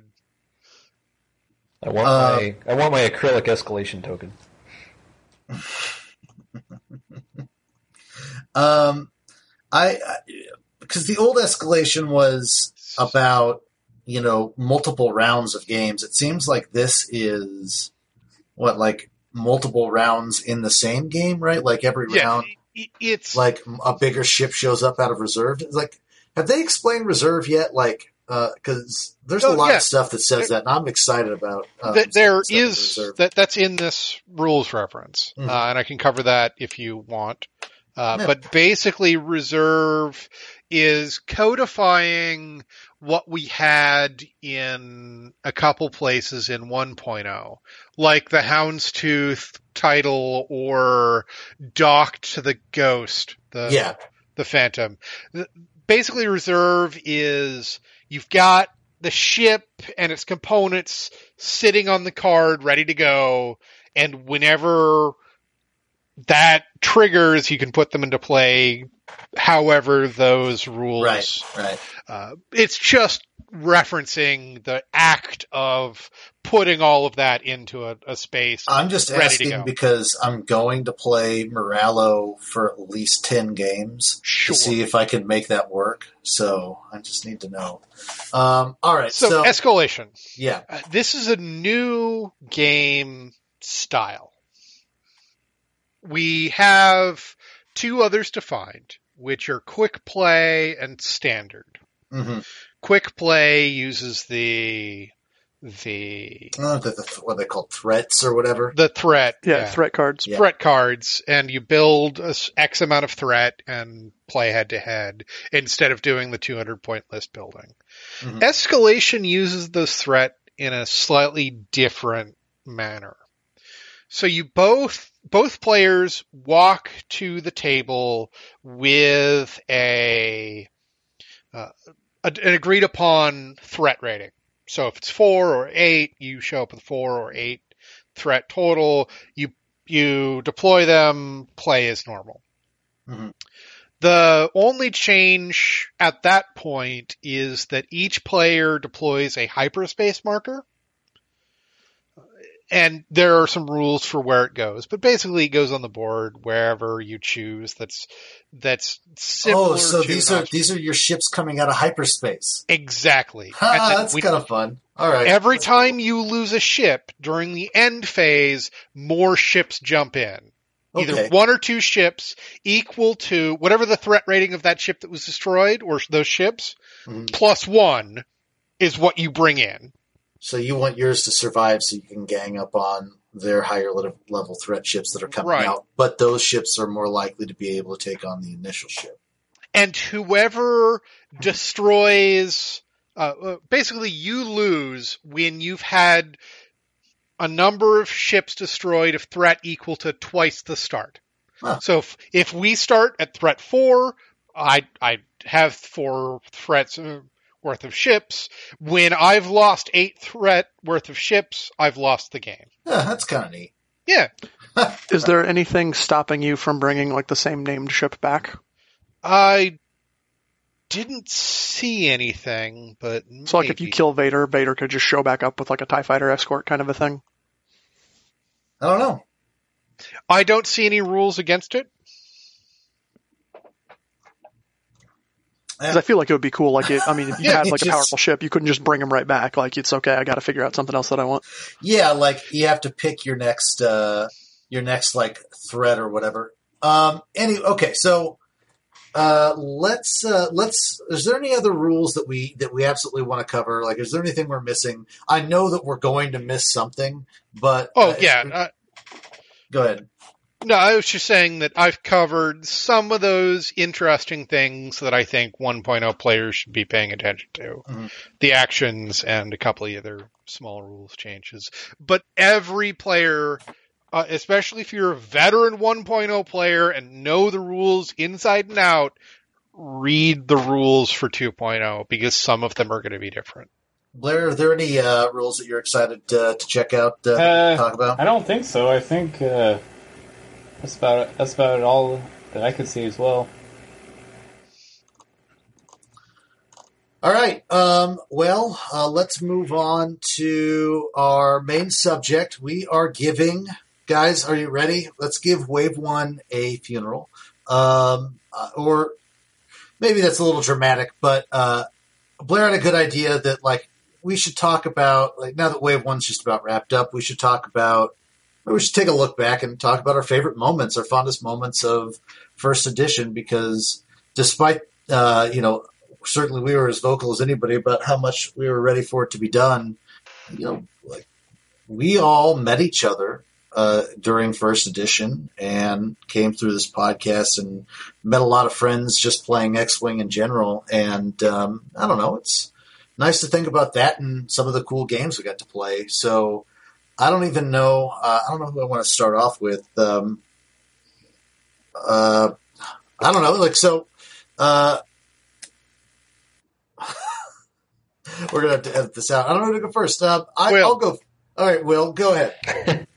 S4: I want my acrylic escalation token.
S2: Because the old escalation was about multiple rounds of games. It seems like this is like multiple rounds in the same game, right? Like every round,
S5: it's
S2: like a bigger ship shows up out of reserve. Like, have they explained reserve yet? Like, because there's a lot of stuff that says that, and I'm excited about.
S5: There is that's in this rules reference, and I can cover that if you want. But basically, reserve is codifying what we had in a couple places in 1.0, like the Houndstooth title or Docked to the Ghost, the Phantom. Basically, reserve is you've got the ship and its components sitting on the card ready to go, and whenever that triggers, you can put them into play however those rules.
S2: Right.
S5: It's just referencing the act of putting all of that into a space.
S2: I'm just asking because I'm going to play Moralo for at least 10 games to see if I can make that work. So I just need to know. All right.
S5: So escalation.
S2: Yeah.
S5: This is a new game style. We have 2 others defined, which are quick play and standard.
S2: Mm-hmm.
S5: Quick play uses what
S2: are they called, threats or whatever?
S5: The threat.
S7: Yeah, threat cards.
S2: Yeah.
S5: Threat cards, and you build X amount of threat and play head to head instead of doing the 200-point list building. Mm-hmm. Escalation uses those threat in a slightly different manner. So you both players walk to the table with an agreed upon threat rating. So if it's 4 or 8, you show up with 4 or 8 threat total. You deploy them, play as normal. Mm-hmm. The only change at that point is that each player deploys a hyperspace marker. And there are some rules for where it goes, but basically it goes on the board wherever you choose. That's similar.
S2: Oh, so these are your ships coming out of hyperspace.
S5: Exactly.
S2: That's kind of fun. All right.
S5: Every time you lose a ship during the end phase, more ships jump in. Either 1 or 2 ships equal to whatever the threat rating of that ship that was destroyed or those ships plus 1 is what you bring in.
S2: So you want yours to survive so you can gang up on their higher level threat ships that are coming out. But those ships are more likely to be able to take on the initial ship.
S5: And whoever destroys... basically, you lose when you've had a number of ships destroyed of threat equal to twice the start. Huh. So if we start at threat 4, I have 4 threats... worth of ships. When I've lost 8 threat worth of ships, I've lost the game.
S2: Yeah, that's kind of neat.
S5: Yeah.
S7: Is there anything stopping you from bringing like the same named ship back?
S5: I didn't see anything, but
S7: so like if you kill Vader could just show back up with like a TIE fighter escort kind of a thing?
S2: I don't know.
S5: I don't see any rules against it.
S7: Because I feel like it would be cool. Like, if you had like a powerful ship, you couldn't just bring them right back. Like, it's okay. I got to figure out something else that I want.
S2: Yeah, like you have to pick your next like threat or whatever. Okay, so let's. Is there any other rules that we absolutely want to cover? Like, is there anything we're missing? I know that we're going to miss something, but
S5: go ahead. No, I was just saying that I've covered some of those interesting things that I think 1.0 players should be paying attention to.
S2: Mm-hmm.
S5: The actions and a couple of other small rules changes. But every player, especially if you're a veteran 1.0 player and know the rules inside and out, read the rules for 2.0 because some of them are going to be different.
S2: Blair, are there any rules that you're excited to check out, talk about?
S6: I don't think so. I think that's about all that I could see as well.
S2: All right. Let's move on to our main subject. We are giving, guys, are you ready? Let's give Wave 1 a funeral. Or maybe that's a little dramatic, but Blair had a good idea that, like, we should talk about, like, now that Wave 1's just about wrapped up, we should take a look back and talk about our favorite moments, our fondest moments of First Edition, because despite, certainly we were as vocal as anybody about how much we were ready for it to be done, we all met each other during First Edition and came through this podcast and met a lot of friends just playing X-Wing in general. And I don't know, it's nice to think about that and some of the cool games we got to play. So I don't even know. I don't know who I want to start off with. I don't know. We're going to have to edit this out. I don't know who to go first. I'll go. All right, Will, go ahead.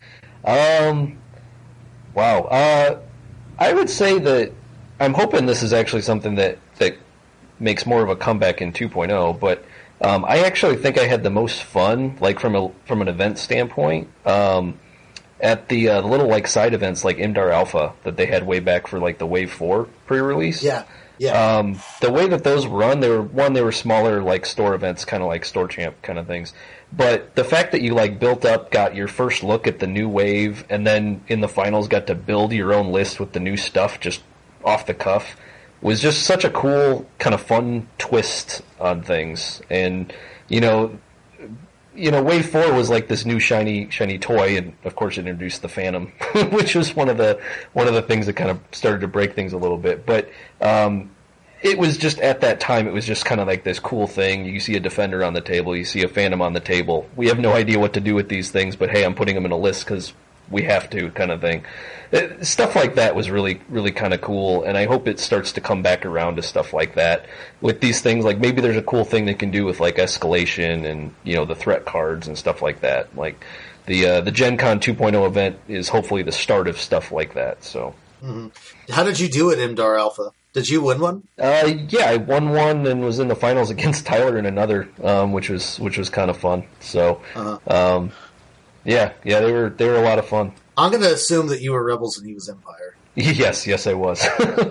S4: Wow. I would say that I'm hoping this is actually something that makes more of a comeback in 2.0, but I actually think I had the most fun, like from an event standpoint, at the little like side events like Imdar Alpha that they had way back for like the Wave 4 pre-release.
S2: Yeah.
S4: The way that those run, they were smaller like store events, kind of like Store Champ kind of things. But the fact that you like built up, got your first look at the new wave, and then in the finals got to build your own list with the new stuff just off the cuff was just such a cool kind of fun twist on things. And Wave 4 was like this new shiny toy, and of course it introduced the Phantom, which was one of the things that kind of started to break things a little bit. But it was just at that time, it was just kind of like this cool thing. You see a Defender on the table, you see a Phantom on the table. We have no idea what to do with these things, but hey, I'm putting them in a list because we have to, kind of thing. Stuff like that was really, really kind of cool, and I hope it starts to come back around to stuff like that with these things. Like maybe there's a cool thing they can do with like escalation and the threat cards and stuff like that. Like the Gen Con 2.0 event is hopefully the start of stuff like that. So,
S2: How did you do at Imdar Alpha? Did you win one?
S4: Yeah, I won one and was in the finals against Tyler in another, which was kind of fun. So, yeah, they were a lot of fun.
S2: I'm going to assume that you were Rebels and he was Empire.
S4: Yes, I was.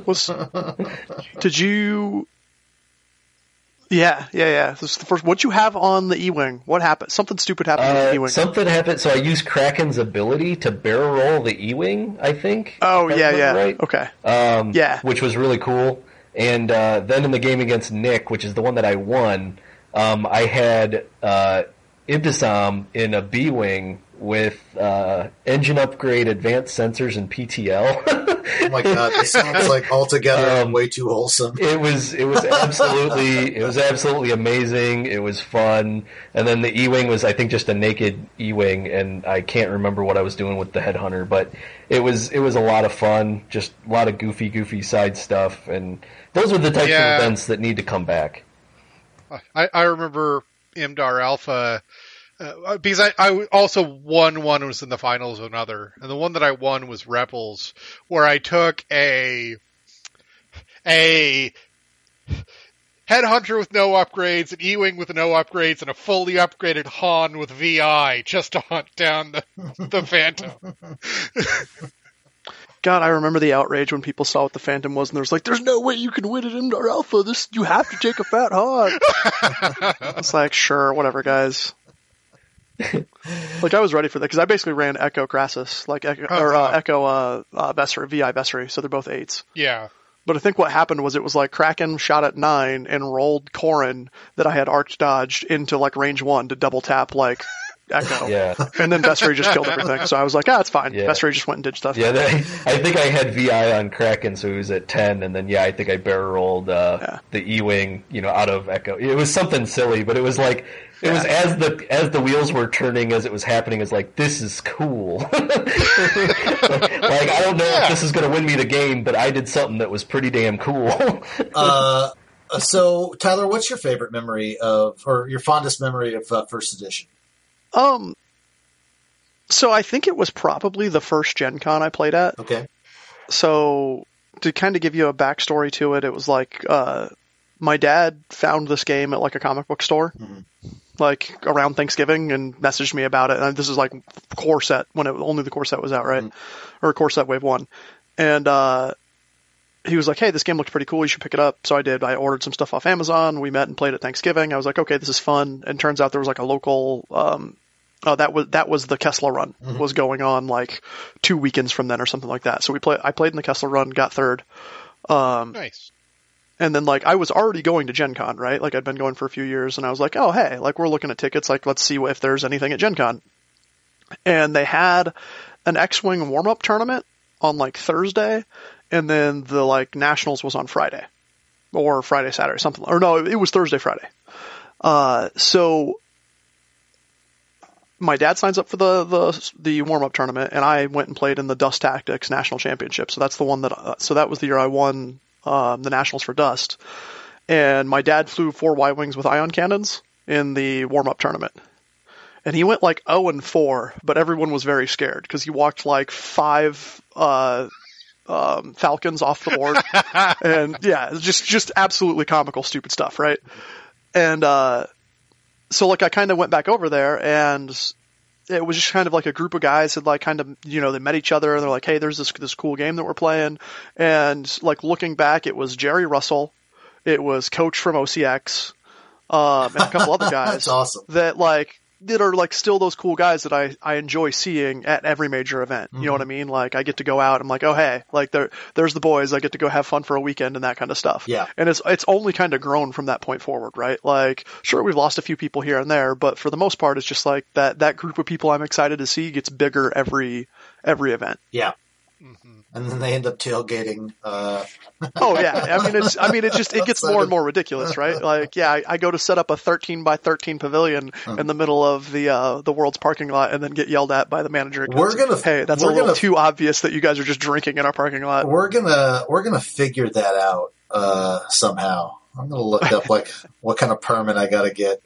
S7: Did you? Yeah. This is the first. What'd you have on the E-Wing? What happened? Something stupid happened with the E-Wing.
S4: Something happened. So I used Kraken's ability to barrel roll the E-Wing, I think.
S7: Oh, yeah.
S4: Right?
S7: Okay.
S4: Yeah. Which was really cool. And then in the game against Nick, which is the one that I won, I had Ibtisam in a B-Wing with engine upgrade, advanced sensors, and PTL.
S2: Oh my god, this sounds like altogether way too wholesome.
S4: It was absolutely amazing. It was fun. And then the E-Wing was, I think, just a naked E-Wing, and I can't remember what I was doing with the Headhunter, but it was a lot of fun, just a lot of goofy side stuff, and those are the types of events that need to come back.
S5: I remember Imdar Alpha, because I also won one and was in the finals of another. And the one that I won was Rebels, where I took a Headhunter with no upgrades, an E-Wing with no upgrades, and a fully upgraded Han with VI just to hunt down the Phantom.
S7: God, I remember the outrage when people saw what the Phantom was, and there was like, "There's no way you can win at Imdar Alpha. You have to take a fat Han." It's like, sure, whatever, guys. Like, I was ready for that because I basically ran Echo Crassus, like Echo Vessery, VI Vessery, so they're both 8s.
S5: Yeah.
S7: But I think what happened was it was like Kraken shot at 9 and rolled Corrin that I had arch dodged into like range 1 to double tap like Echo.
S4: Yeah.
S7: And then Vessery just killed everything. So I was like, it's fine.
S4: Yeah.
S7: Vessery just went and did stuff.
S4: Yeah, I think I had VI on Kraken, so he was at 10, and then I think I barrel rolled the E-Wing, out of Echo. It was something silly, but it was like it was as the wheels were turning as it was happening. It's like, this is cool. like I don't know if this is going to win me the game, but I did something that was pretty damn cool.
S2: So Tyler, what's your favorite memory or your fondest memory of First Edition?
S7: So I think it was probably the first Gen Con I played at.
S2: Okay.
S7: So to kind of give you a backstory to it, it was like my dad found this game at like a comic book store, like around Thanksgiving, and messaged me about it. And this is like Core Set, when only the Core Set was out, right? Or Core Set Wave 1. And he was like, hey, this game looks pretty cool, you should pick it up. So I did. I ordered some stuff off Amazon. We met and played at Thanksgiving. I was like, okay, this is fun. And turns out there was like a local that was the Kessler Run was going on like 2 weekends from then or something like that. So I played in the Kessler Run, got third.
S5: Nice.
S7: And then like I was already going to Gen Con, right? Like I'd been going for a few years, and I was like, oh hey, like we're looking at tickets, like let's see if there's anything at Gen Con. And they had an X-Wing warm-up tournament on like Thursday, and then the like Nationals was on Friday. Or Friday, Saturday, something. Or no, it was Thursday, Friday. So my dad signs up for the warm-up tournament, and I went and played in the Dust Tactics National Championship. So that's the one so that was the year I won the Nationals for Dust. And my dad flew 4 Y-Wings with ion cannons in the warm-up tournament. And he went like 0-4, but everyone was very scared because he walked like 5 Falcons off the board. And yeah, just absolutely comical, stupid stuff, right? And so like I kind of went back over there, and it was just kind of like a group of guys had like kind of, they met each other, and they're like, hey, there's this cool game that we're playing. And like looking back, it was Jerry Russell, it was Coach from OCX, and a couple other guys.
S2: That's awesome.
S7: That are like still those cool guys that I enjoy seeing at every major event. You know what I mean? Like I get to go out, I'm like, oh hey, like there's the boys, I get to go have fun for a weekend and that kind of stuff.
S2: Yeah.
S7: And it's only kind of grown from that point forward, right? Like sure, we've lost a few people here and there, but for the most part, it's just like that group of people I'm excited to see gets bigger every event.
S2: Yeah. And then they end up tailgating.
S7: Oh yeah, it gets more and more ridiculous, right? Like, yeah, I go to set up a 13 by 13 pavilion in the middle of the World's parking lot, and then get yelled at by the manager. Hey, that's a little too obvious that you guys are just drinking in our parking lot.
S2: We're gonna figure that out somehow. I'm gonna look up like what kind of permit I gotta get.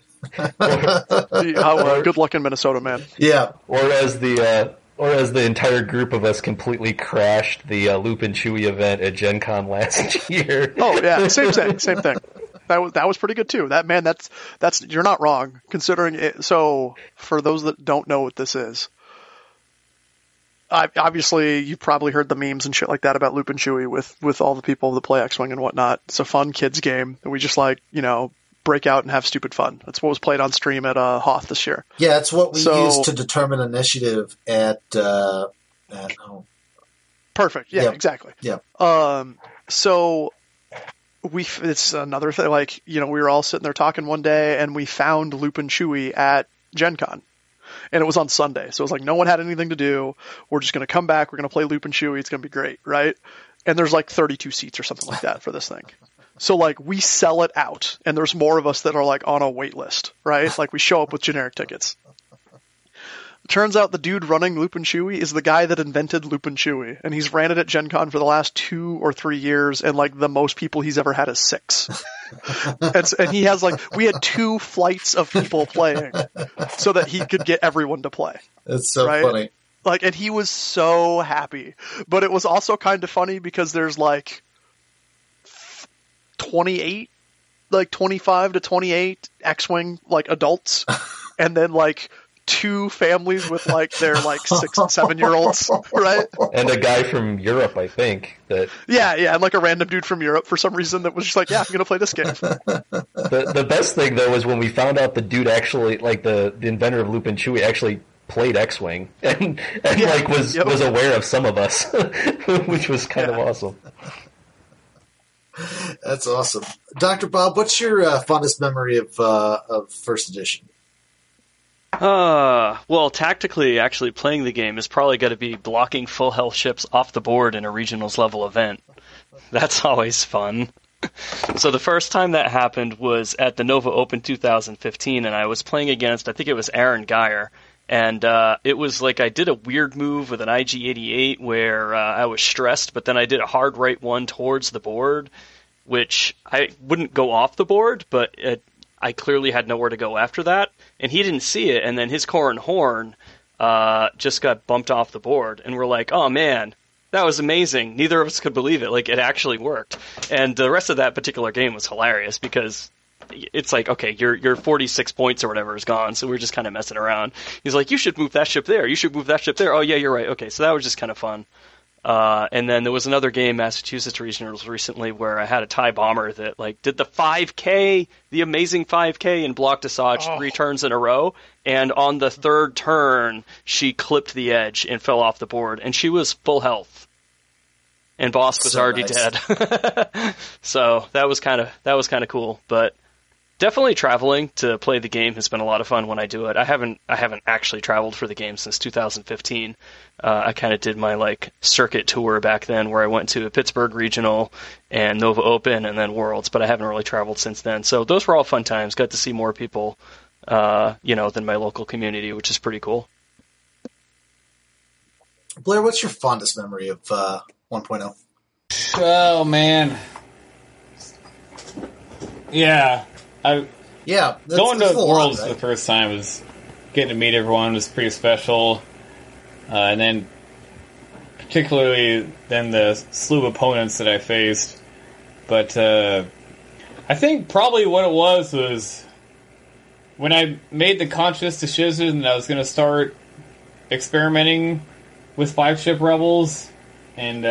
S7: Good luck in Minnesota, man.
S2: Yeah.
S4: Or as the entire group of us completely crashed the Loop and Chewy event at Gen Con last year.
S7: Oh yeah, same thing. That was pretty good too. That's you're not wrong considering it. So for those that don't know what this is, obviously you've probably heard the memes and shit like that about Loop and Chewy with all the people that play X-Wing and whatnot. It's a fun kids game that we just break out and have stupid fun. That's what was played on stream at Hoth this year.
S2: Yeah, it's what we use to determine initiative at home.
S7: Perfect. Yeah, exactly.
S2: Yeah.
S7: So it's another thing. Like, we were all sitting there talking one day, and we found Loop and Chewy at Gen Con. And it was on Sunday. So it was like no one had anything to do. We're just going to come back. We're going to play Loop and Chewy. It's going to be great, right? And there's like 32 seats or something like that for this thing. So like we sell it out, and there's more of us that are like on a wait list, right? Like we show up with generic tickets. Turns out the dude running Loop and Chewy is the guy that invented Loop and Chewy, and he's ran it at Gen Con for the last 2 or 3 years, and like the most people he's ever had is 6. And he has we had 2 flights of people playing so that he could get everyone to play.
S2: It's so funny.
S7: Like, and he was so happy, but it was also kind of funny because there's 25 to 28 X-Wing adults, and then 2 families with their 6 and 7-year-olds, right?
S4: And a guy from Europe, I think.
S7: Yeah, and a random dude from Europe for some reason that was just I'm gonna play this game.
S4: The best thing though was when we found out the dude actually, the inventor of Loop and Chewy, actually played X-Wing and was aware of some of us, which was kind of awesome.
S2: That's awesome. Dr. Bob, what's your fondest memory of First Edition?
S3: Well, tactically, actually playing the game is probably going to be blocking full health ships off the board in a regionals level event. That's always fun. So the first time that happened was at the Nova Open 2015, and I was playing against, I think it was Aaron Geyer, and it was like I did a weird move with an IG-88 where I was stressed, but then I did a hard right one towards the board, which I wouldn't go off the board, but I clearly had nowhere to go after that, and he didn't see it, and then his core and horn just got bumped off the board, and we're like, oh man, that was amazing. Neither of us could believe it. Like, it actually worked. And the rest of that particular game was hilarious because it's like, okay, your 46 points or whatever is gone, so we're just kind of messing around. He's like, you should move that ship there. You should move that ship there. Oh, yeah, you're right. Okay, so that was just kind of fun. And then there was another game, Massachusetts Regionals, recently where I had a TIE bomber that like did the 5K, the amazing 5K, and blocked Asajj 3 turns in a row. And on the third turn, she clipped the edge and fell off the board, and she was full health. And Boss was already dead. So that was kind of cool. But definitely traveling to play the game has been a lot of fun when I do it. I haven't actually traveled for the game since 2015. I kind of did my like circuit tour back then, where I went to a Pittsburgh Regional and Nova Open and then Worlds, but I haven't really traveled since then. So those were all fun times. Got to see more people, than my local community, which is pretty cool.
S2: Blair, what's your fondest memory of 1.0?
S6: Oh man, yeah. Going to Worlds for the first time was getting to meet everyone was pretty special, and then particularly then the slew of opponents that I faced. But I think probably what it was when I made the conscious decision that I was going to start experimenting with 5-ship rebels, and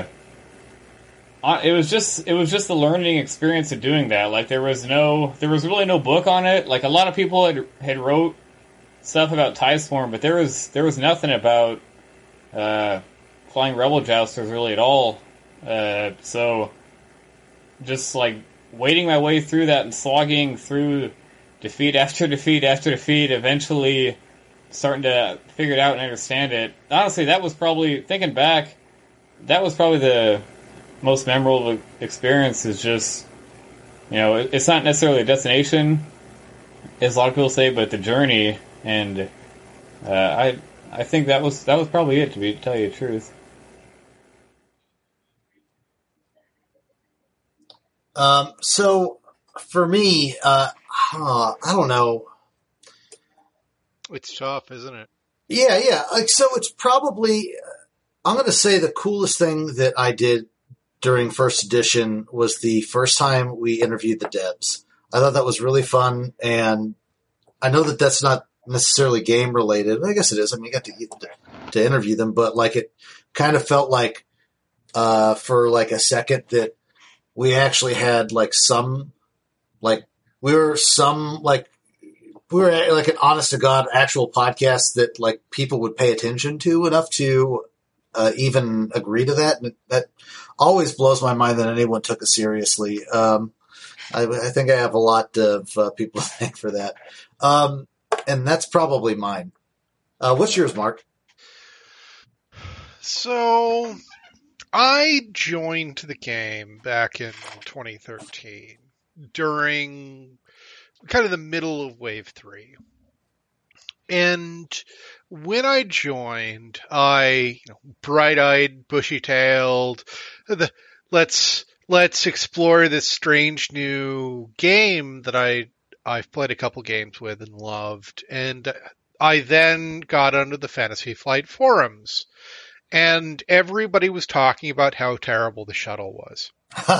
S6: it was just the learning experience of doing that. Like there was really no book on it. Like a lot of people had wrote stuff about TIE Swarm, but there was nothing about flying Rebel Jousters really at all. So just like wading my way through that and slogging through defeat after defeat after defeat, eventually starting to figure it out and understand it. Honestly, that was probably, thinking back, that was probably the most memorable experience. Is just, it's not necessarily a destination, as a lot of people say, but the journey. And I think that was probably it, to tell you the truth.
S2: So for me, I don't know.
S5: It's tough, isn't it?
S2: Yeah. So it's probably, I'm going to say the coolest thing that I did during first edition was the first time we interviewed the devs. I thought that was really fun, and I know that that's not necessarily game related. I guess it is. I mean, you got to interview them, but like it kind of felt like for like a second that we actually had like we were like an honest to God actual podcast that like people would pay attention to enough to even agree to that. And that always blows my mind that anyone took it seriously. I think I have a lot of people to thank for that. And that's probably mine. What's yours, Mark?
S5: So I joined the game back in 2013 during kind of the middle of Wave 3. And when I joined, bright-eyed, bushy-tailed, let's explore this strange new game that I've played a couple games with and loved. And I then got onto the Fantasy Flight forums, and everybody was talking about how terrible the shuttle was.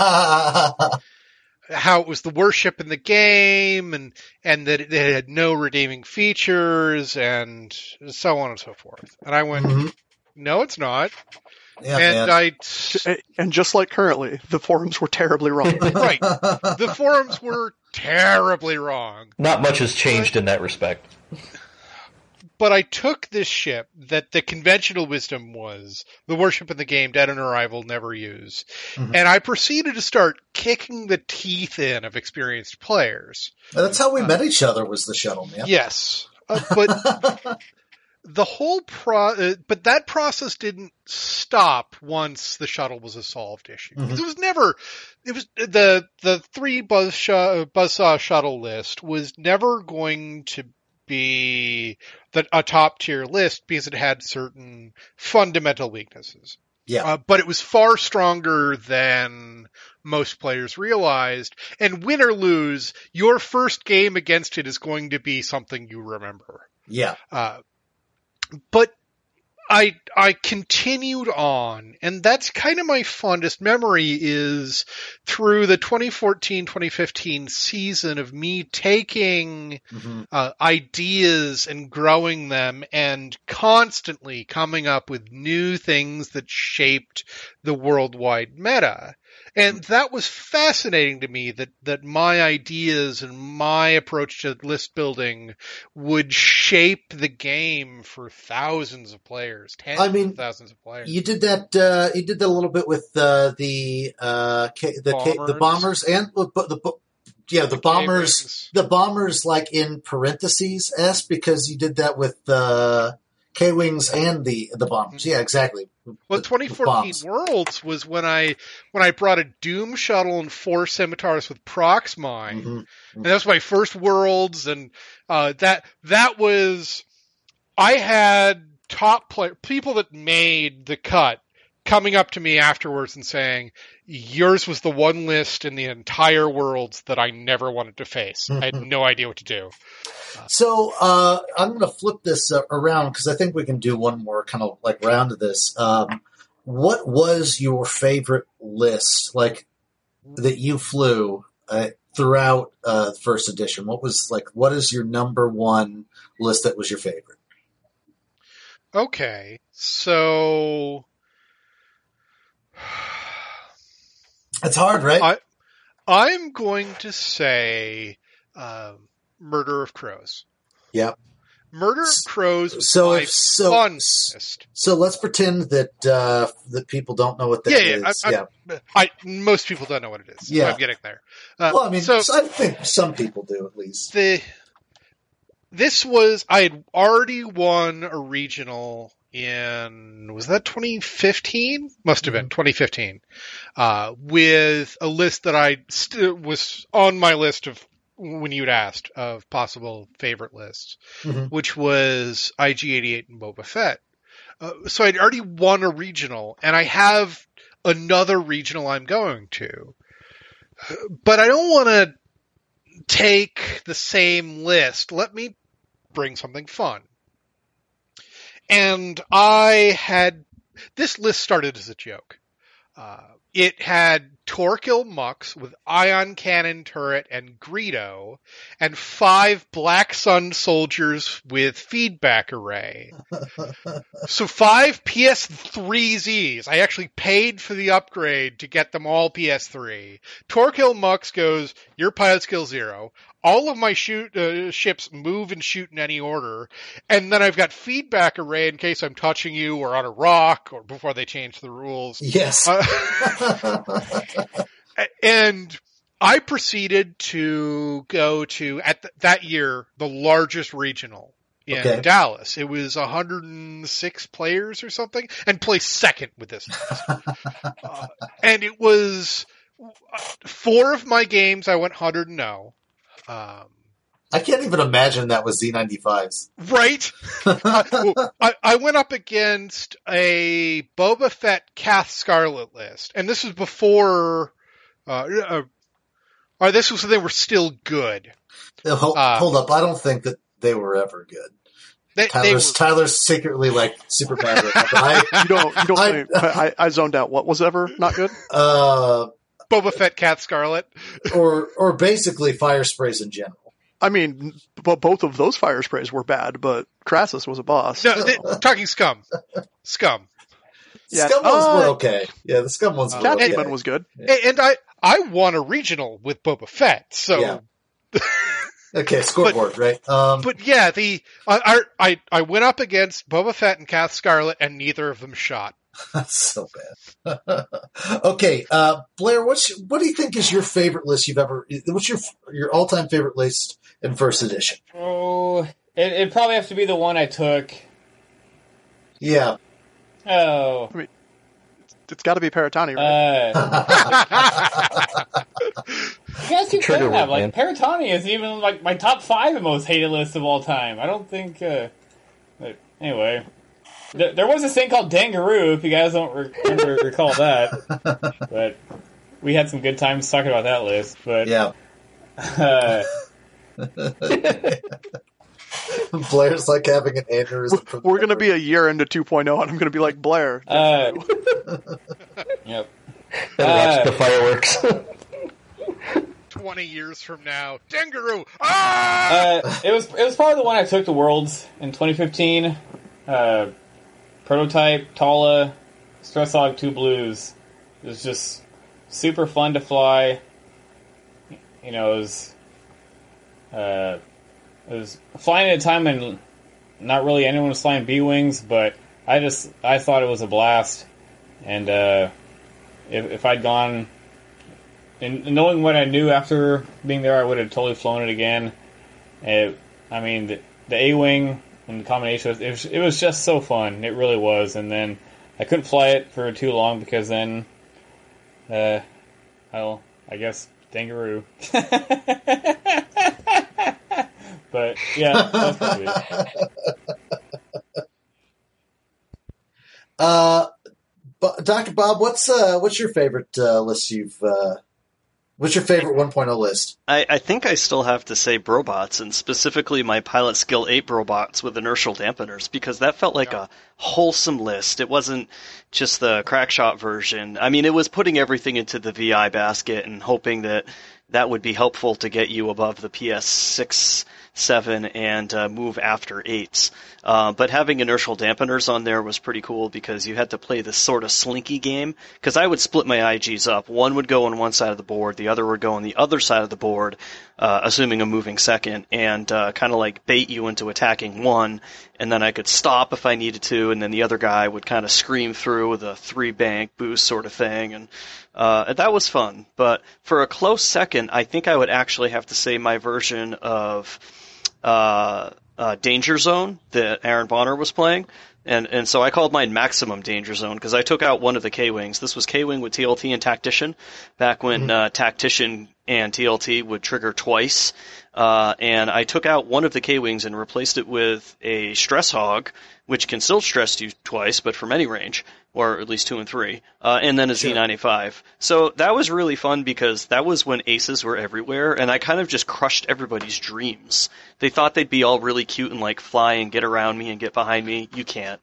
S5: How it was the worst ship in the game, and that it had no redeeming features, and so on and so forth. And I went, no, it's not. Yeah,
S7: and just like currently, the forums were terribly wrong.
S5: Right. The forums were terribly wrong.
S4: Not much has changed in that respect.
S5: But I took this ship that the conventional wisdom was the worst ship in the game, dead on arrival, never use. Mm-hmm. And I proceeded to start kicking the teeth in of experienced players.
S2: That's how we met each other, was the shuttle, man.
S5: Yes. But the whole but that process didn't stop once the shuttle was a solved issue.
S2: Mhm.
S5: It was the 3 Buzzsaw shuttle list was never going to be a top tier list because it had certain fundamental weaknesses.
S2: Yeah.
S5: But it was far stronger than most players realized. And win or lose, your first game against it is going to be something you remember.
S2: Yeah.
S5: But I continued on, and that's kind of my fondest memory is through the 2014-2015 season of me taking ideas and growing them and constantly coming up with new things that shaped the worldwide meta. And that was fascinating to me that my ideas and my approach to list building would shape the game for thousands of players, tens of thousands of players.
S2: You did that. You did that a little bit with the bombers and the bombers.
S5: K-Wings.
S2: The bombers, like in parentheses S, because you did that with the K-Wings and the bombers. Yeah, exactly.
S5: Well, 2014 Worlds was when I brought a Doom shuttle and 4 scimitars with Proxmine, and that was my first Worlds, and that was I had top people that made the cut coming up to me afterwards and saying, yours was the one list in the entire Worlds that I never wanted to face. I had no idea what to do.
S2: So I'm going to flip this around because I think we can do one more kind of like round of this. What was your favorite list, like that you flew throughout the first edition? What is your number one list that was your favorite?
S5: Okay, so
S2: it's hard, right?
S5: I'm going to say Murder of Crows.
S2: Yep.
S5: Murder of Crows was funnest.
S2: So let's pretend that that people don't know what that is.
S5: Most people don't know what it is.
S2: Yeah.
S5: I'm getting there.
S2: Well, I mean, I think some people do at least.
S5: I had already won a regional in, was that 2015? Must have been 2015. With a list that I was on my list of, when you'd asked, of possible favorite lists, which was IG-88 and Boba Fett. So I'd already won a regional, and I have another regional I'm going to. But I don't want to take the same list. Let me bring something fun. And this list started as a joke. It had Torkil Mux with Ion Cannon Turret and Greedo, and 5 Black Sun soldiers with Feedback Array. So 5 PS3Zs. I actually paid for the upgrade to get them all PS3. Torkil Mux goes, your pilot skill 0. All of my ships move and shoot in any order, and then I've got Feedback Array in case I'm touching you or on a rock or before they change the rules.
S2: Yes.
S5: And I proceeded to go to, that year, the largest regional in Dallas. It was 106 players or something, and placed second with this. And it was 4 of my games I went 100-0.
S2: I can't even imagine that was Z95s.
S5: Right? I went up against a Boba Fett Cath Scarlet list, and this was before, this was when they were still good.
S2: Hold up, I don't think that they were ever good. Tyler's secretly like super bad right now.
S7: I zoned out. What was ever not good?
S5: Boba Fett Cath Scarlet.
S2: or basically fire sprays in general.
S7: I mean, both of those fire sprays were bad, but Crassus was a boss.
S5: No, talking Scum. Scum.
S2: Yeah, Scum ones were okay. Yeah, the Scum ones were okay.
S7: Captain was good.
S5: And I won a regional with Boba Fett, so...
S2: Yeah. Okay, scoreboard, right?
S5: But yeah, I went up against Boba Fett and Cath Scarlet, and neither of them shot.
S2: That's so bad. Okay, Blair, what do you think is your favorite list you've ever? What's your all-time favorite list in first edition?
S6: Oh, It'd probably have to be the one I took.
S2: Yeah.
S6: Oh.
S7: I mean, it's got to be Paratani, right?
S6: You guys keep saying that. Like, Paratani is even like my top 5 most hated list of all time. I don't think. But anyway, there was this thing called Dangaroo. If you guys don't recall that, but we had some good times talking about that list. But
S2: yeah. Blair's like having an aneurysm.
S7: We're going to be a year into 2.0, and I'm going to be like, Blair.
S6: Yep.
S4: Watch the fireworks.
S5: 20 years from now, Dangaroo!
S6: It was probably the one I took to Worlds in 2015. Prototype, Tala, Stresslog 2 Blues. It was just super fun to fly. You know, it was flying at a time when not really anyone was flying B-Wings, but I thought it was a blast. And if I'd gone, and knowing what I knew after being there, I would have totally flown it again. The A-Wing and the combination, it was just so fun. It really was. And then I couldn't fly it for too long because then, I guess, Dangaroo. But yeah, that's probably it.
S2: Dr. Bob, what's your favorite list what's your favorite 1.0 list?
S3: I think I still have to say Brobots, and specifically my Pilot Skill 8 Brobots with inertial dampeners, because that felt like a wholesome list. It wasn't just the crackshot version. I mean, it was putting everything into the VI basket and hoping that would be helpful to get you above the PS6, 7, and move after 8s. But having inertial dampeners on there was pretty cool because you had to play this sort of slinky game. Because I would split my IGs up. One would go on one side of the board, the other would go on the other side of the board, assuming a moving second, and kind of like bait you into attacking one, and then I could stop if I needed to, and then the other guy would kind of scream through with a 3-bank boost sort of thing, and that was fun. But for a close second, I think I would actually have to say my version of Danger Zone that Aaron Bonner was playing. And so I called mine Maximum Danger Zone because I took out one of the K-Wings. This was K-Wing with TLT and Tactician, back when Tactician and TLT would trigger twice. And I took out one of the K-Wings and replaced it with a Stress Hog, which can still stress you twice, but from any range, or at least 2 and 3, and then a Z95. So that was really fun because that was when aces were everywhere, and I kind of just crushed everybody's dreams. They thought they'd be all really cute and like fly and get around me and get behind me. You can't.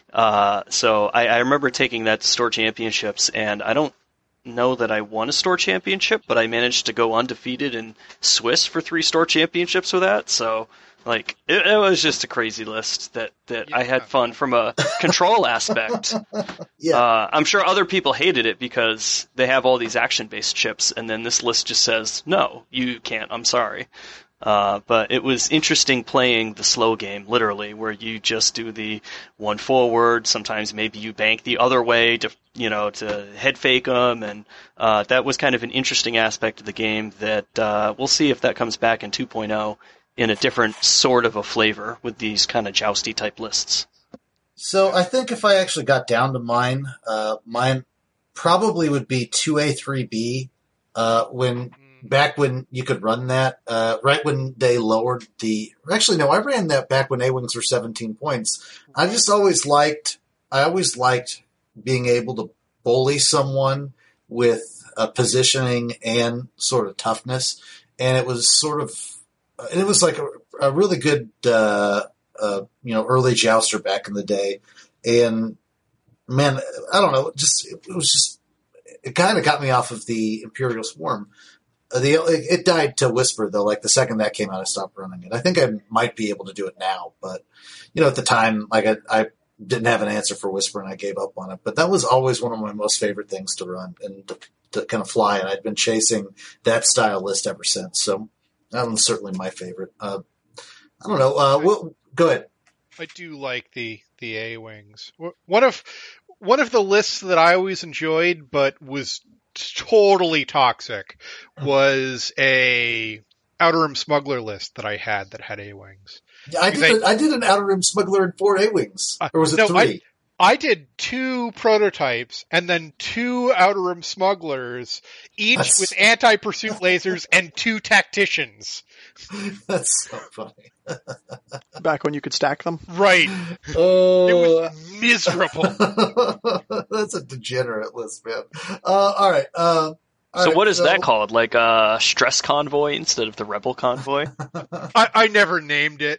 S3: So I remember taking that to store championships, and I don't know that I won a store championship, but I managed to go undefeated in Swiss for 3 store championships with that, so like, it was just a crazy list that I had fun from a control aspect.
S2: Yeah.
S3: I'm sure other people hated it because they have all these action-based chips, and then this list just says, no, you can't, I'm sorry. But it was interesting playing the slow game, literally, where you just do the one forward, sometimes maybe you bank the other way to head fake them, and that was kind of an interesting aspect of the game that we'll see if that comes back in 2.0. in a different sort of a flavor with these kind of jousty type lists.
S2: So I think if I actually got down to mine, mine probably would be 2A, 3B, back when you could run that, right when they lowered I ran that back when A-Wings were 17 points. I always liked being able to bully someone with positioning and sort of toughness. And it was it was like a really good, early jouster back in the day. And man, I don't know, it kind of got me off of the Imperial Swarm. It died to Whisper though. Like the second that came out, I stopped running it. I think I might be able to do it now, but at the time, like I didn't have an answer for Whisper and I gave up on it. But that was always one of my most favorite things to run and to kind of fly. And I'd been chasing that style list ever since. So that one's certainly my favorite. I don't know. Go ahead.
S5: I do like the A-Wings. One of the lists that I always enjoyed, but was totally toxic, was a Outer Rim Smuggler list that I had that had A-Wings.
S2: I did an Outer Rim Smuggler and 4 A-Wings. Or was it 3?
S5: I did 2 prototypes and then 2 Outer Rim Smugglers, each with anti-pursuit lasers and 2 tacticians.
S2: That's so funny.
S7: Back when you could stack them?
S5: Right.
S2: Oh.
S5: It was miserable.
S2: That's a degenerate list, man. All right.
S3: So what is that called? Like a stress convoy instead of the rebel convoy?
S5: I never named it.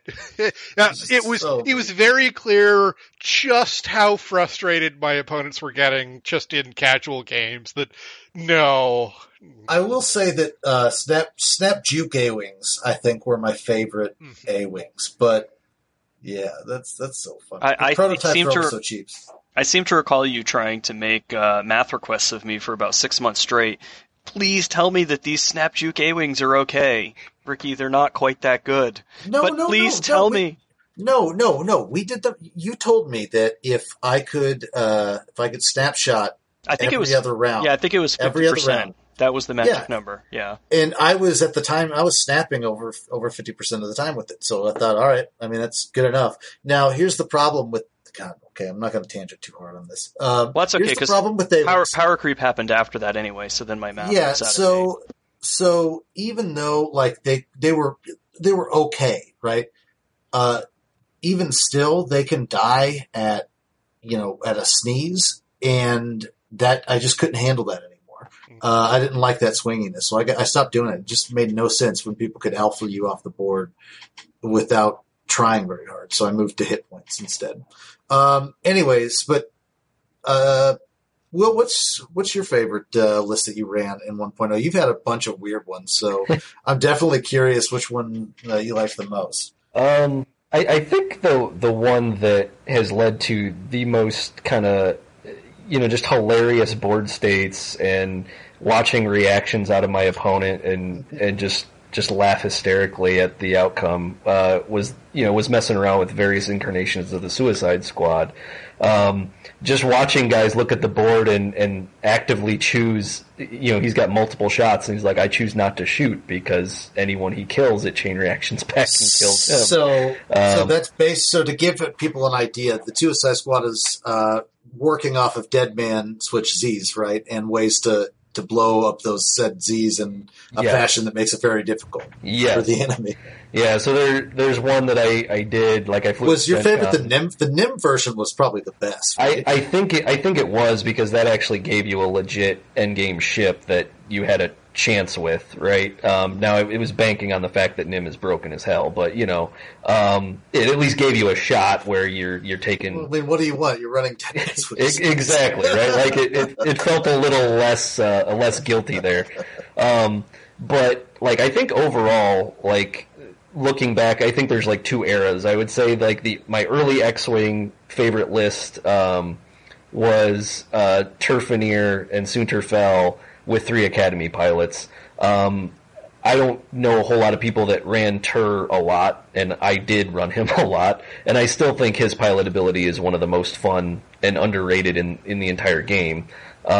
S5: It was very clear just how frustrated my opponents were getting just in casual games that no.
S2: I will say that Snap Juke A-Wings, I think, were my favorite A-Wings. But yeah, that's so funny. Prototypes are so cheap.
S3: I seem to recall you trying to make math requests of me for about 6 months straight. Please tell me that these Snap Juke A-Wings are okay. Ricky, they're not quite that good. Please tell me.
S2: No. We did you told me that if I could snapshot every other round.
S3: Yeah, I think it was 50%.
S2: Every other round.
S3: That was the magic number. Yeah.
S2: And at the time, I was snapping over 50% of the time with it. So I thought, all right, I mean, that's good enough. Now, here's the problem with God, okay, I'm not going to tangent too hard on this.
S3: Well, that's okay,
S2: because power
S3: creep happened after that anyway, so then my math
S2: was
S3: out of date.
S2: So even though like they were okay, right? Even still, they can die at a sneeze, and that I just couldn't handle that anymore. I didn't like that swinginess, so I stopped doing it. It just made no sense when people could alpha you off the board without trying very hard. So I moved to hit points instead. Anyways, but Will, what's your favorite list that you ran in 1.0? You've had a bunch of weird ones, so I'm definitely curious which one you like the most.
S4: I think the one that has led to the most kind of just hilarious board states and watching reactions out of my opponent and just laugh hysterically at the outcome was messing around with various incarnations of the Suicide Squad. Just watching guys look at the board and actively choose, he's got multiple shots and he's like, I choose not to shoot because anyone he kills, it chain reactions back and kills him.
S2: So that's based. So to give people an idea, the Suicide Squad is working off of Dead Man Switch Z's, right, and ways to blow up those said Z's in a fashion that makes it very difficult for the enemy.
S4: Yeah, so there's one that I did, like I flew.
S2: Was your favorite the NIM? The NIM version was probably the best. Right?
S4: I think it was, because that actually gave you a legit endgame ship that you had a chance with, right? Now it was banking on the fact that NIM is broken as hell, but it at least gave you a shot where you're taking.
S2: Well, I mean, what do you want? You're running 10 minutes with
S4: exactly, right? Like it felt a little less guilty there, but like I think overall, like looking back, I think there's like two eras. I would say like my early X-Wing favorite list was Turfanier and Soontir with 3 Academy pilots. I don't know a whole lot of people that ran Tur a lot, and I did run him a lot, and I still think his pilot ability is one of the most fun and underrated in the entire game.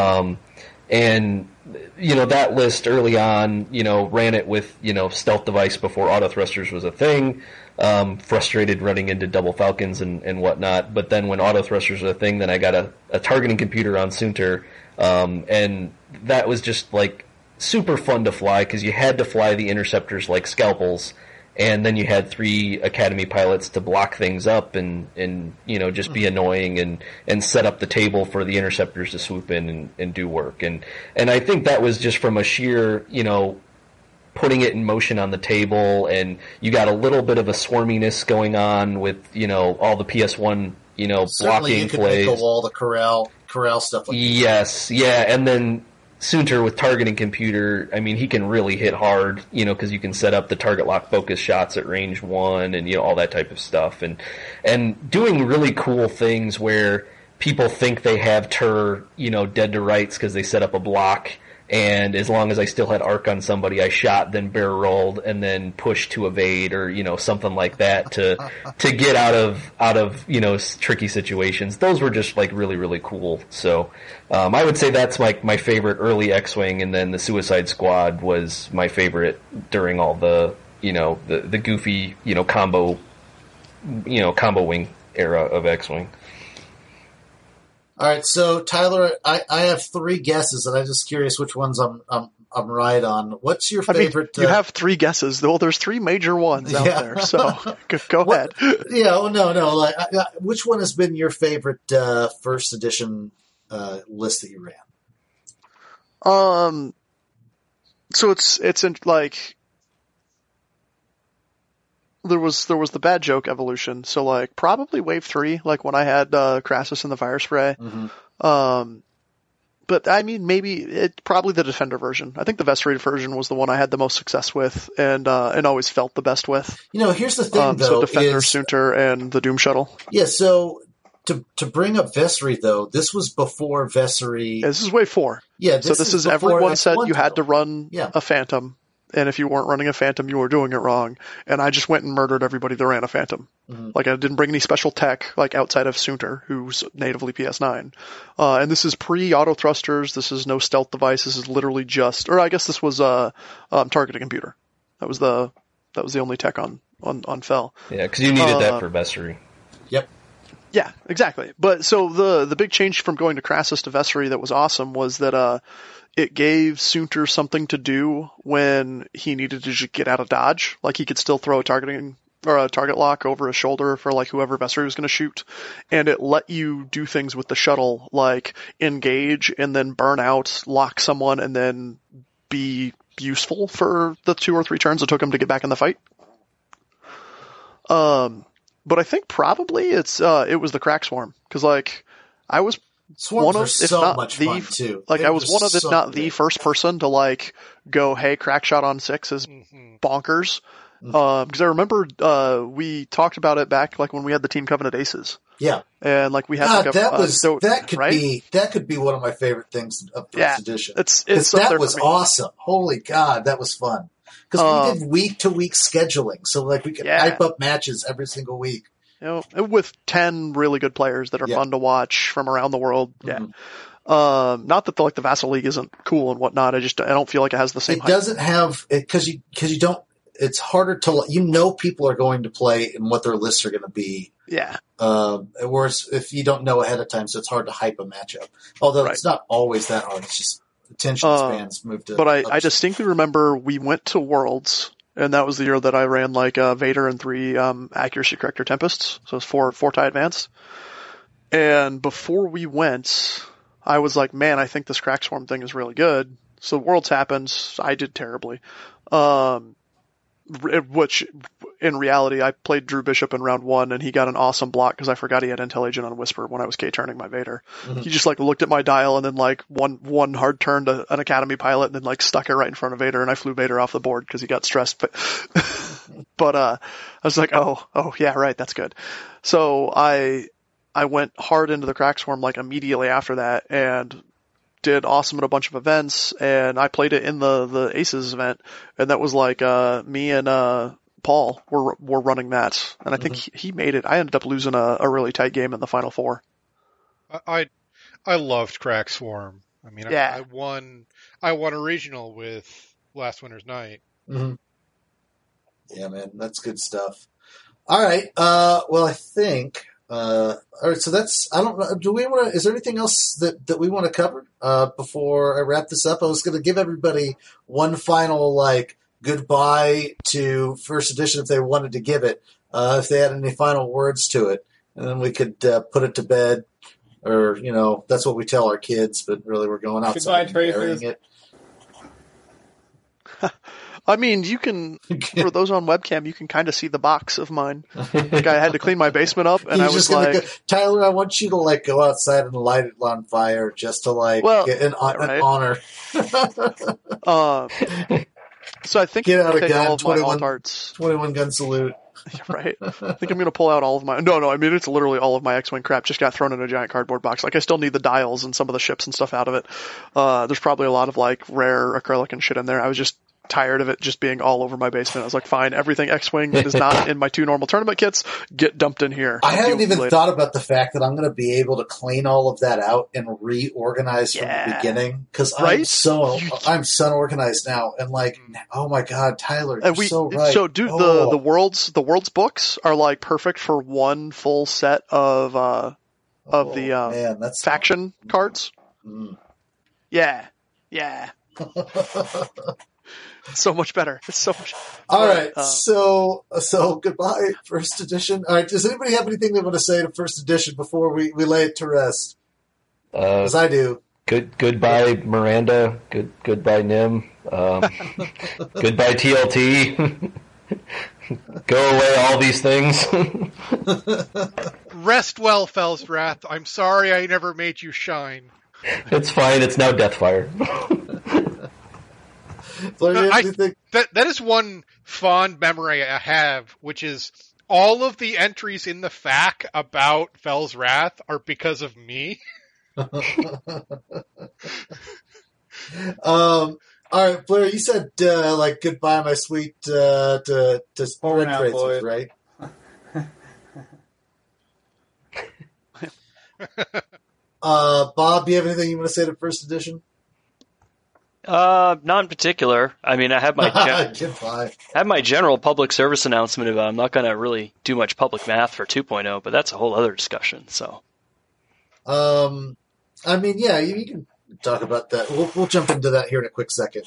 S4: And that list early on, ran it with, stealth device before auto thrusters was a thing. Frustrated running into double Falcons and whatnot. But then when auto thrusters was a thing, then I got a targeting computer on Soontir. And that was just like super fun to fly, because you had to fly the interceptors like scalpels, and then you had 3 Academy pilots to block things up and just be annoying and set up the table for the interceptors to swoop in and do work. And I think that was just from a sheer, putting it in motion on the table, and you got a little bit of a swarminess going on with, all the PS1,
S2: certainly
S4: blocking plays.
S2: Make a wall, the corral stuff like that.
S4: Yes, yeah, and then Soontir with targeting computer, I mean, he can really hit hard, because you can set up the target lock focus shots at range 1 and, all that type of stuff. And doing really cool things where people think they have Tur, dead to rights because they set up a block, and as long as I still had arc on somebody, I shot, then barrel rolled, and then pushed to evade, or something like that to get out of tricky situations. Those were just like really, really cool. So I would say that's like my favorite early X-Wing, and then the Suicide Squad was my favorite during all the the goofy combo combo wing era of X-Wing.
S2: All right, so Tyler, I have 3 guesses, and I'm just curious which ones I'm right on. What's your favorite?
S7: You have 3 guesses. Well, there's 3 major ones out there, so go ahead.
S2: Yeah, well, no. Like, which one has been your favorite first edition list that you ran?
S7: So it's in, like, there was the bad joke evolution. So like probably wave 3, like when I had Crassus and the fire spray.
S2: Mm-hmm.
S7: But I mean, maybe it's probably the Defender version. I think the Vessery version was the one I had the most success with and always felt the best with.
S2: Here's the thing, though.
S7: So Defender, Soontir, and the Doom Shuttle.
S2: Yeah, so to bring up Vessery, though, this was before Vessery.
S7: Yeah, this is wave 4.
S2: Yeah,
S7: so this is everyone said you had to run a Phantom. And if you weren't running a Phantom, you were doing it wrong. And I just went and murdered everybody that ran a Phantom. Mm-hmm. Like, I didn't bring any special tech, like, outside of Soontir, who's natively PS9. And this is pre-auto thrusters. This is no stealth device. This is literally just, or I guess this was targeting computer. That was the only tech on Fel.
S4: Yeah, because you needed that for Vessery.
S2: Yep.
S7: Yeah, exactly. But so the big change from going to Crassus to Vessery that was awesome was that it gave Soontir something to do when he needed to just get out of dodge. Like, he could still throw a target lock over his shoulder for, like, whoever Vessery was going to shoot. And it let you do things with the shuttle, like engage and then burn out, lock someone, and then be useful for the 2 or 3 turns it took him to get back in the fight. But I think probably it was the Crack Swarm. Cause, like, I was
S2: Swarms are so much fun too.
S7: Like, I was one of, if not the first person to, like, go, hey, crack shot on 6 is bonkers. Because I remember we talked about it back, like, when we had the Team Covenant Aces.
S2: Yeah.
S7: And, like, we had
S2: that could be one of my favorite things of first edition.
S7: It's
S2: that was awesome. Holy God, that was fun. Because we did week-to-week scheduling, so, like, we could hype up matches every single week.
S7: With 10 really good players that are fun to watch from around the world.
S2: Mm-hmm.
S7: Yeah. Not that the Vassal League isn't cool and whatnot. I don't feel like it has the same.
S2: It doesn't have it because you don't. It's harder to people are going to play and what their lists are going to be.
S7: Yeah.
S2: Whereas if you don't know ahead of time, so it's hard to hype a matchup. Although it's not always that hard. It's just attention spans move to.
S7: But I distinctly remember we went to Worlds. And that was the year that I ran, like, Vader and 3 accuracy corrector Tempests. So it was 4 tie advance. And before we went, I was like, man, I think this Crack Swarm thing is really good. So Worlds happens. I did terribly. Which, in reality, I played Drew Bishop in round 1, and he got an awesome block because I forgot he had Intel Agent on Whisper when I was K-turning my Vader. Mm-hmm. He just, like, looked at my dial and then, like, one hard turn to an Academy pilot and then, like, stuck it right in front of Vader, and I flew Vader off the board because he got stressed. But I was like, oh, yeah, right, that's good. So I went hard into the Crack Swarm, like, immediately after that, and did awesome at a bunch of events, and I played it in the Aces event, and that was like me and Paul were running that, and I think he made it. I ended up losing a really tight game in the final 4.
S5: I loved Crack Swarm. I mean, I won a regional with last winter's night.
S2: Mm-hmm. Yeah, man, that's good stuff. All right, well, I think. All right, so that's. I don't know. Do we want to? Is there anything else that we want to cover before I wrap this up? I was going to give everybody one final goodbye to first edition if they wanted to give it, if they had any final words to it, and then we could put it to bed, or that's what we tell our kids, but really we're going outside and burying it.
S7: I mean, you can, for those on webcam, you can kind of see the box of mine. Like, I had to clean my basement up, and I was like,
S2: Tyler, I want you to go outside and light it on fire just to get an honor.
S7: So I think
S2: get out a gun,
S7: all of my alt arts.
S2: 21 gun salute.
S7: Right. I think I'm going to pull out all of my, no, I mean, it's literally all of my X-Wing crap just got thrown in a giant cardboard box. Like, I still need the dials and some of the ships and stuff out of it. There's probably a lot of rare acrylic and shit in there. I was just tired of it just being all over my basement. I was like, fine, everything X-Wing that is not in my 2 normal tournament kits, get dumped in here.
S2: I haven't even thought about the fact that I'm going to be able to clean all of that out and reorganize from the beginning, because I'm so unorganized now. And like, oh my god, Tyler, you're so right.
S7: So, dude, the world's books are like perfect for one full set of faction cards.
S2: Mm.
S7: Yeah. So much better. It's so much.
S2: All right. So goodbye, first edition. All right. Does anybody have anything they want to say to first edition before we lay it to rest? Because I do.
S4: Goodbye, Miranda. Goodbye, Nim. Goodbye, TLT. Go away, all these things.
S5: Rest well, Felswrath. I'm sorry I never made you shine.
S4: It's fine. It's now Deathfire.
S5: That is one fond memory I have, which is all of the entries in the FAQ about Felswrath are because of me.
S2: All right, Blair, you said like goodbye, my sweet to Red Traces, right? Bob, do you have anything you want to say to first edition?
S3: Not in particular. I mean, I have my general public service announcement about I'm not going to really do much public math for 2.0, but that's a whole other discussion. So,
S2: I mean, yeah, you can talk about that. We'll jump into that here in a quick second.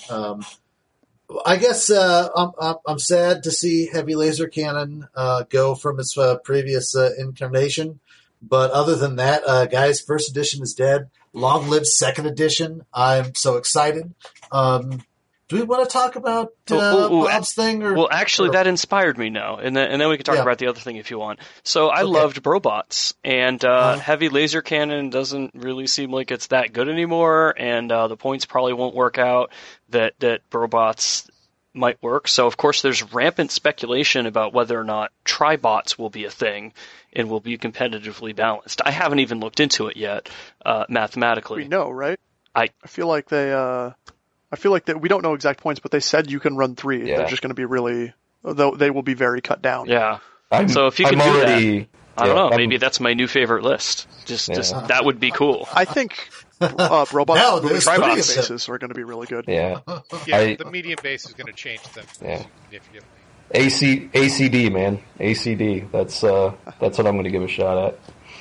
S2: I guess I'm sad to see Heavy Laser Cannon go from its previous incarnation, but other than that, guys, first edition is dead. Long live second edition. I'm so excited. Do we want to talk about Bob's thing?
S3: Well, actually, that inspired me now, and then we can talk about the other thing if you want. So I loved Brobots, and Heavy Laser Cannon doesn't really seem like it's that good anymore, and the points probably won't work out that Brobots might work. So, of course, there's rampant speculation about whether or not Tribots will be a thing and will be competitively balanced. I haven't even looked into it yet, mathematically.
S7: We know, right?
S3: I
S7: feel like we don't know exact points, but they said you can run 3.
S4: Yeah.
S7: They're just going to be really, though they will be very cut down.
S3: Yeah. So if you can do that, I don't know. Maybe that's my new favorite list. Just that would be cool.
S7: I think Robots moving Tribot bases are going to be really good.
S4: Yeah.
S5: The medium base is going to change them significantly.
S4: ACD, man. ACD. That's what I'm going to give a shot at.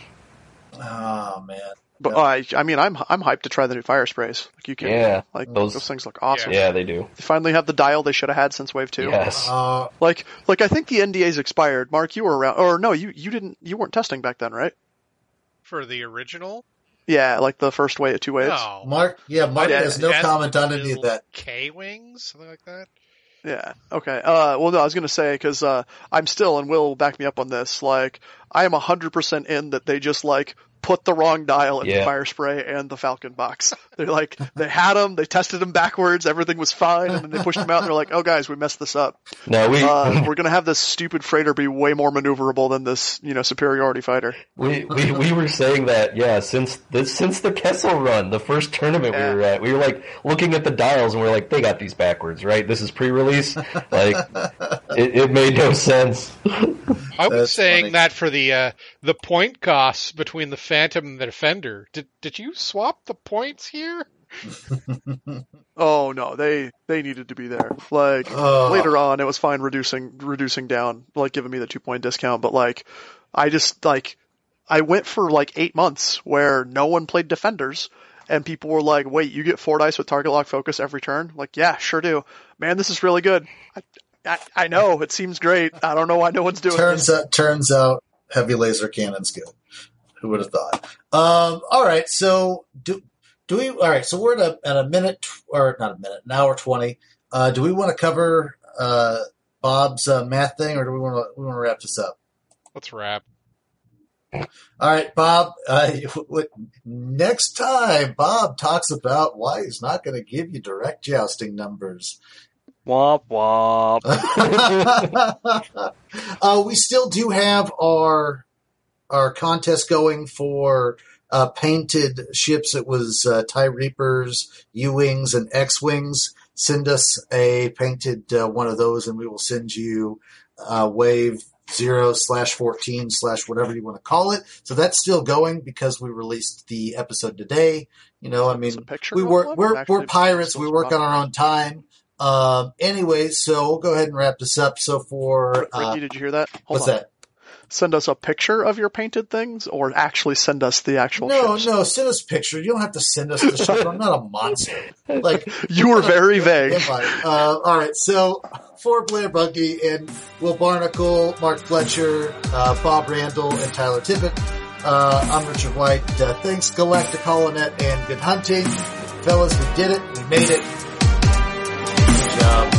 S2: Oh, man.
S7: But I mean, I'm hyped to try the new fire sprays. Like you can, those things look awesome.
S4: Yeah, they do.
S7: They finally have the dial they should have had since Wave 2.
S4: Yes.
S7: Like I think the NDA's expired. Mark, you were around, or no, you weren't testing back then, right?
S5: For the original?
S7: Yeah, like the first 2 waves.
S5: No.
S2: Mark has no comment on any of that.
S5: K-Wings? Something like that?
S7: Yeah. Okay. Well, no, I was going to say, because I'm still, and Will back me up on this, like, I am 100% in that they just, like, put the wrong dial in the fire spray and the Falcon box. They're like, they had them, they tested them backwards, everything was fine, and then they pushed them out, and they're like, oh, guys, we messed this up.
S4: No,
S7: we're going to have this stupid freighter be way more maneuverable than this, superiority fighter.
S4: We were saying that, since the Kessel run, the first tournament we were at, we were, like, looking at the dials, and we're like, they got these backwards, right? This is pre-release? Like, it made no sense.
S5: I was saying that for the point costs between the Phantom and the Defender. Did you swap the points here?
S7: Oh no, they needed to be there. Like later on, it was fine reducing down, like giving me the 2-point discount. But like, I went for like 8 months where no one played Defenders, and people were like, "Wait, you get 4 dice with target lock focus every turn?" Like, yeah, sure do. Man, this is really good. I know it seems great. I don't know why no one's doing it.
S2: Turns out, Heavy Laser Cannon's good. Who would have thought? All right. So do we? All right. So we're at a minute, or not a minute, an hour 20. Do we want to cover Bob's math thing, or do we want to wrap this up?
S5: Let's wrap.
S2: All right, Bob. Next time, Bob talks about why he's not going to give you direct jousting numbers.
S3: Womp womp.
S2: We still do have our contest going for painted ships. It was TIE Reapers, U-Wings, and X-Wings. send us a painted one of those, and we will send you Wave 0/14/ whatever you want to call it. So that's still going because we released the episode today. You know, I mean, we're pirates. We work on our own time. Anyway, so we'll go ahead and wrap this up. So for
S7: Ricky, did you hear that?
S2: What's that?
S7: Send us a picture of your painted things, or actually send us the actual ships?
S2: No, send us a picture. You don't have to send us the ship. I'm not a monster. Like,
S7: you were very vague.
S2: All right, so for Blair Bunky and Will Barnacle, Mark Fletcher, Bob Randall, and Tyler Tippett, I'm Richard White. Thanks, Galactic Holonet, and good hunting. Fellas, we did it. We made it. Good job.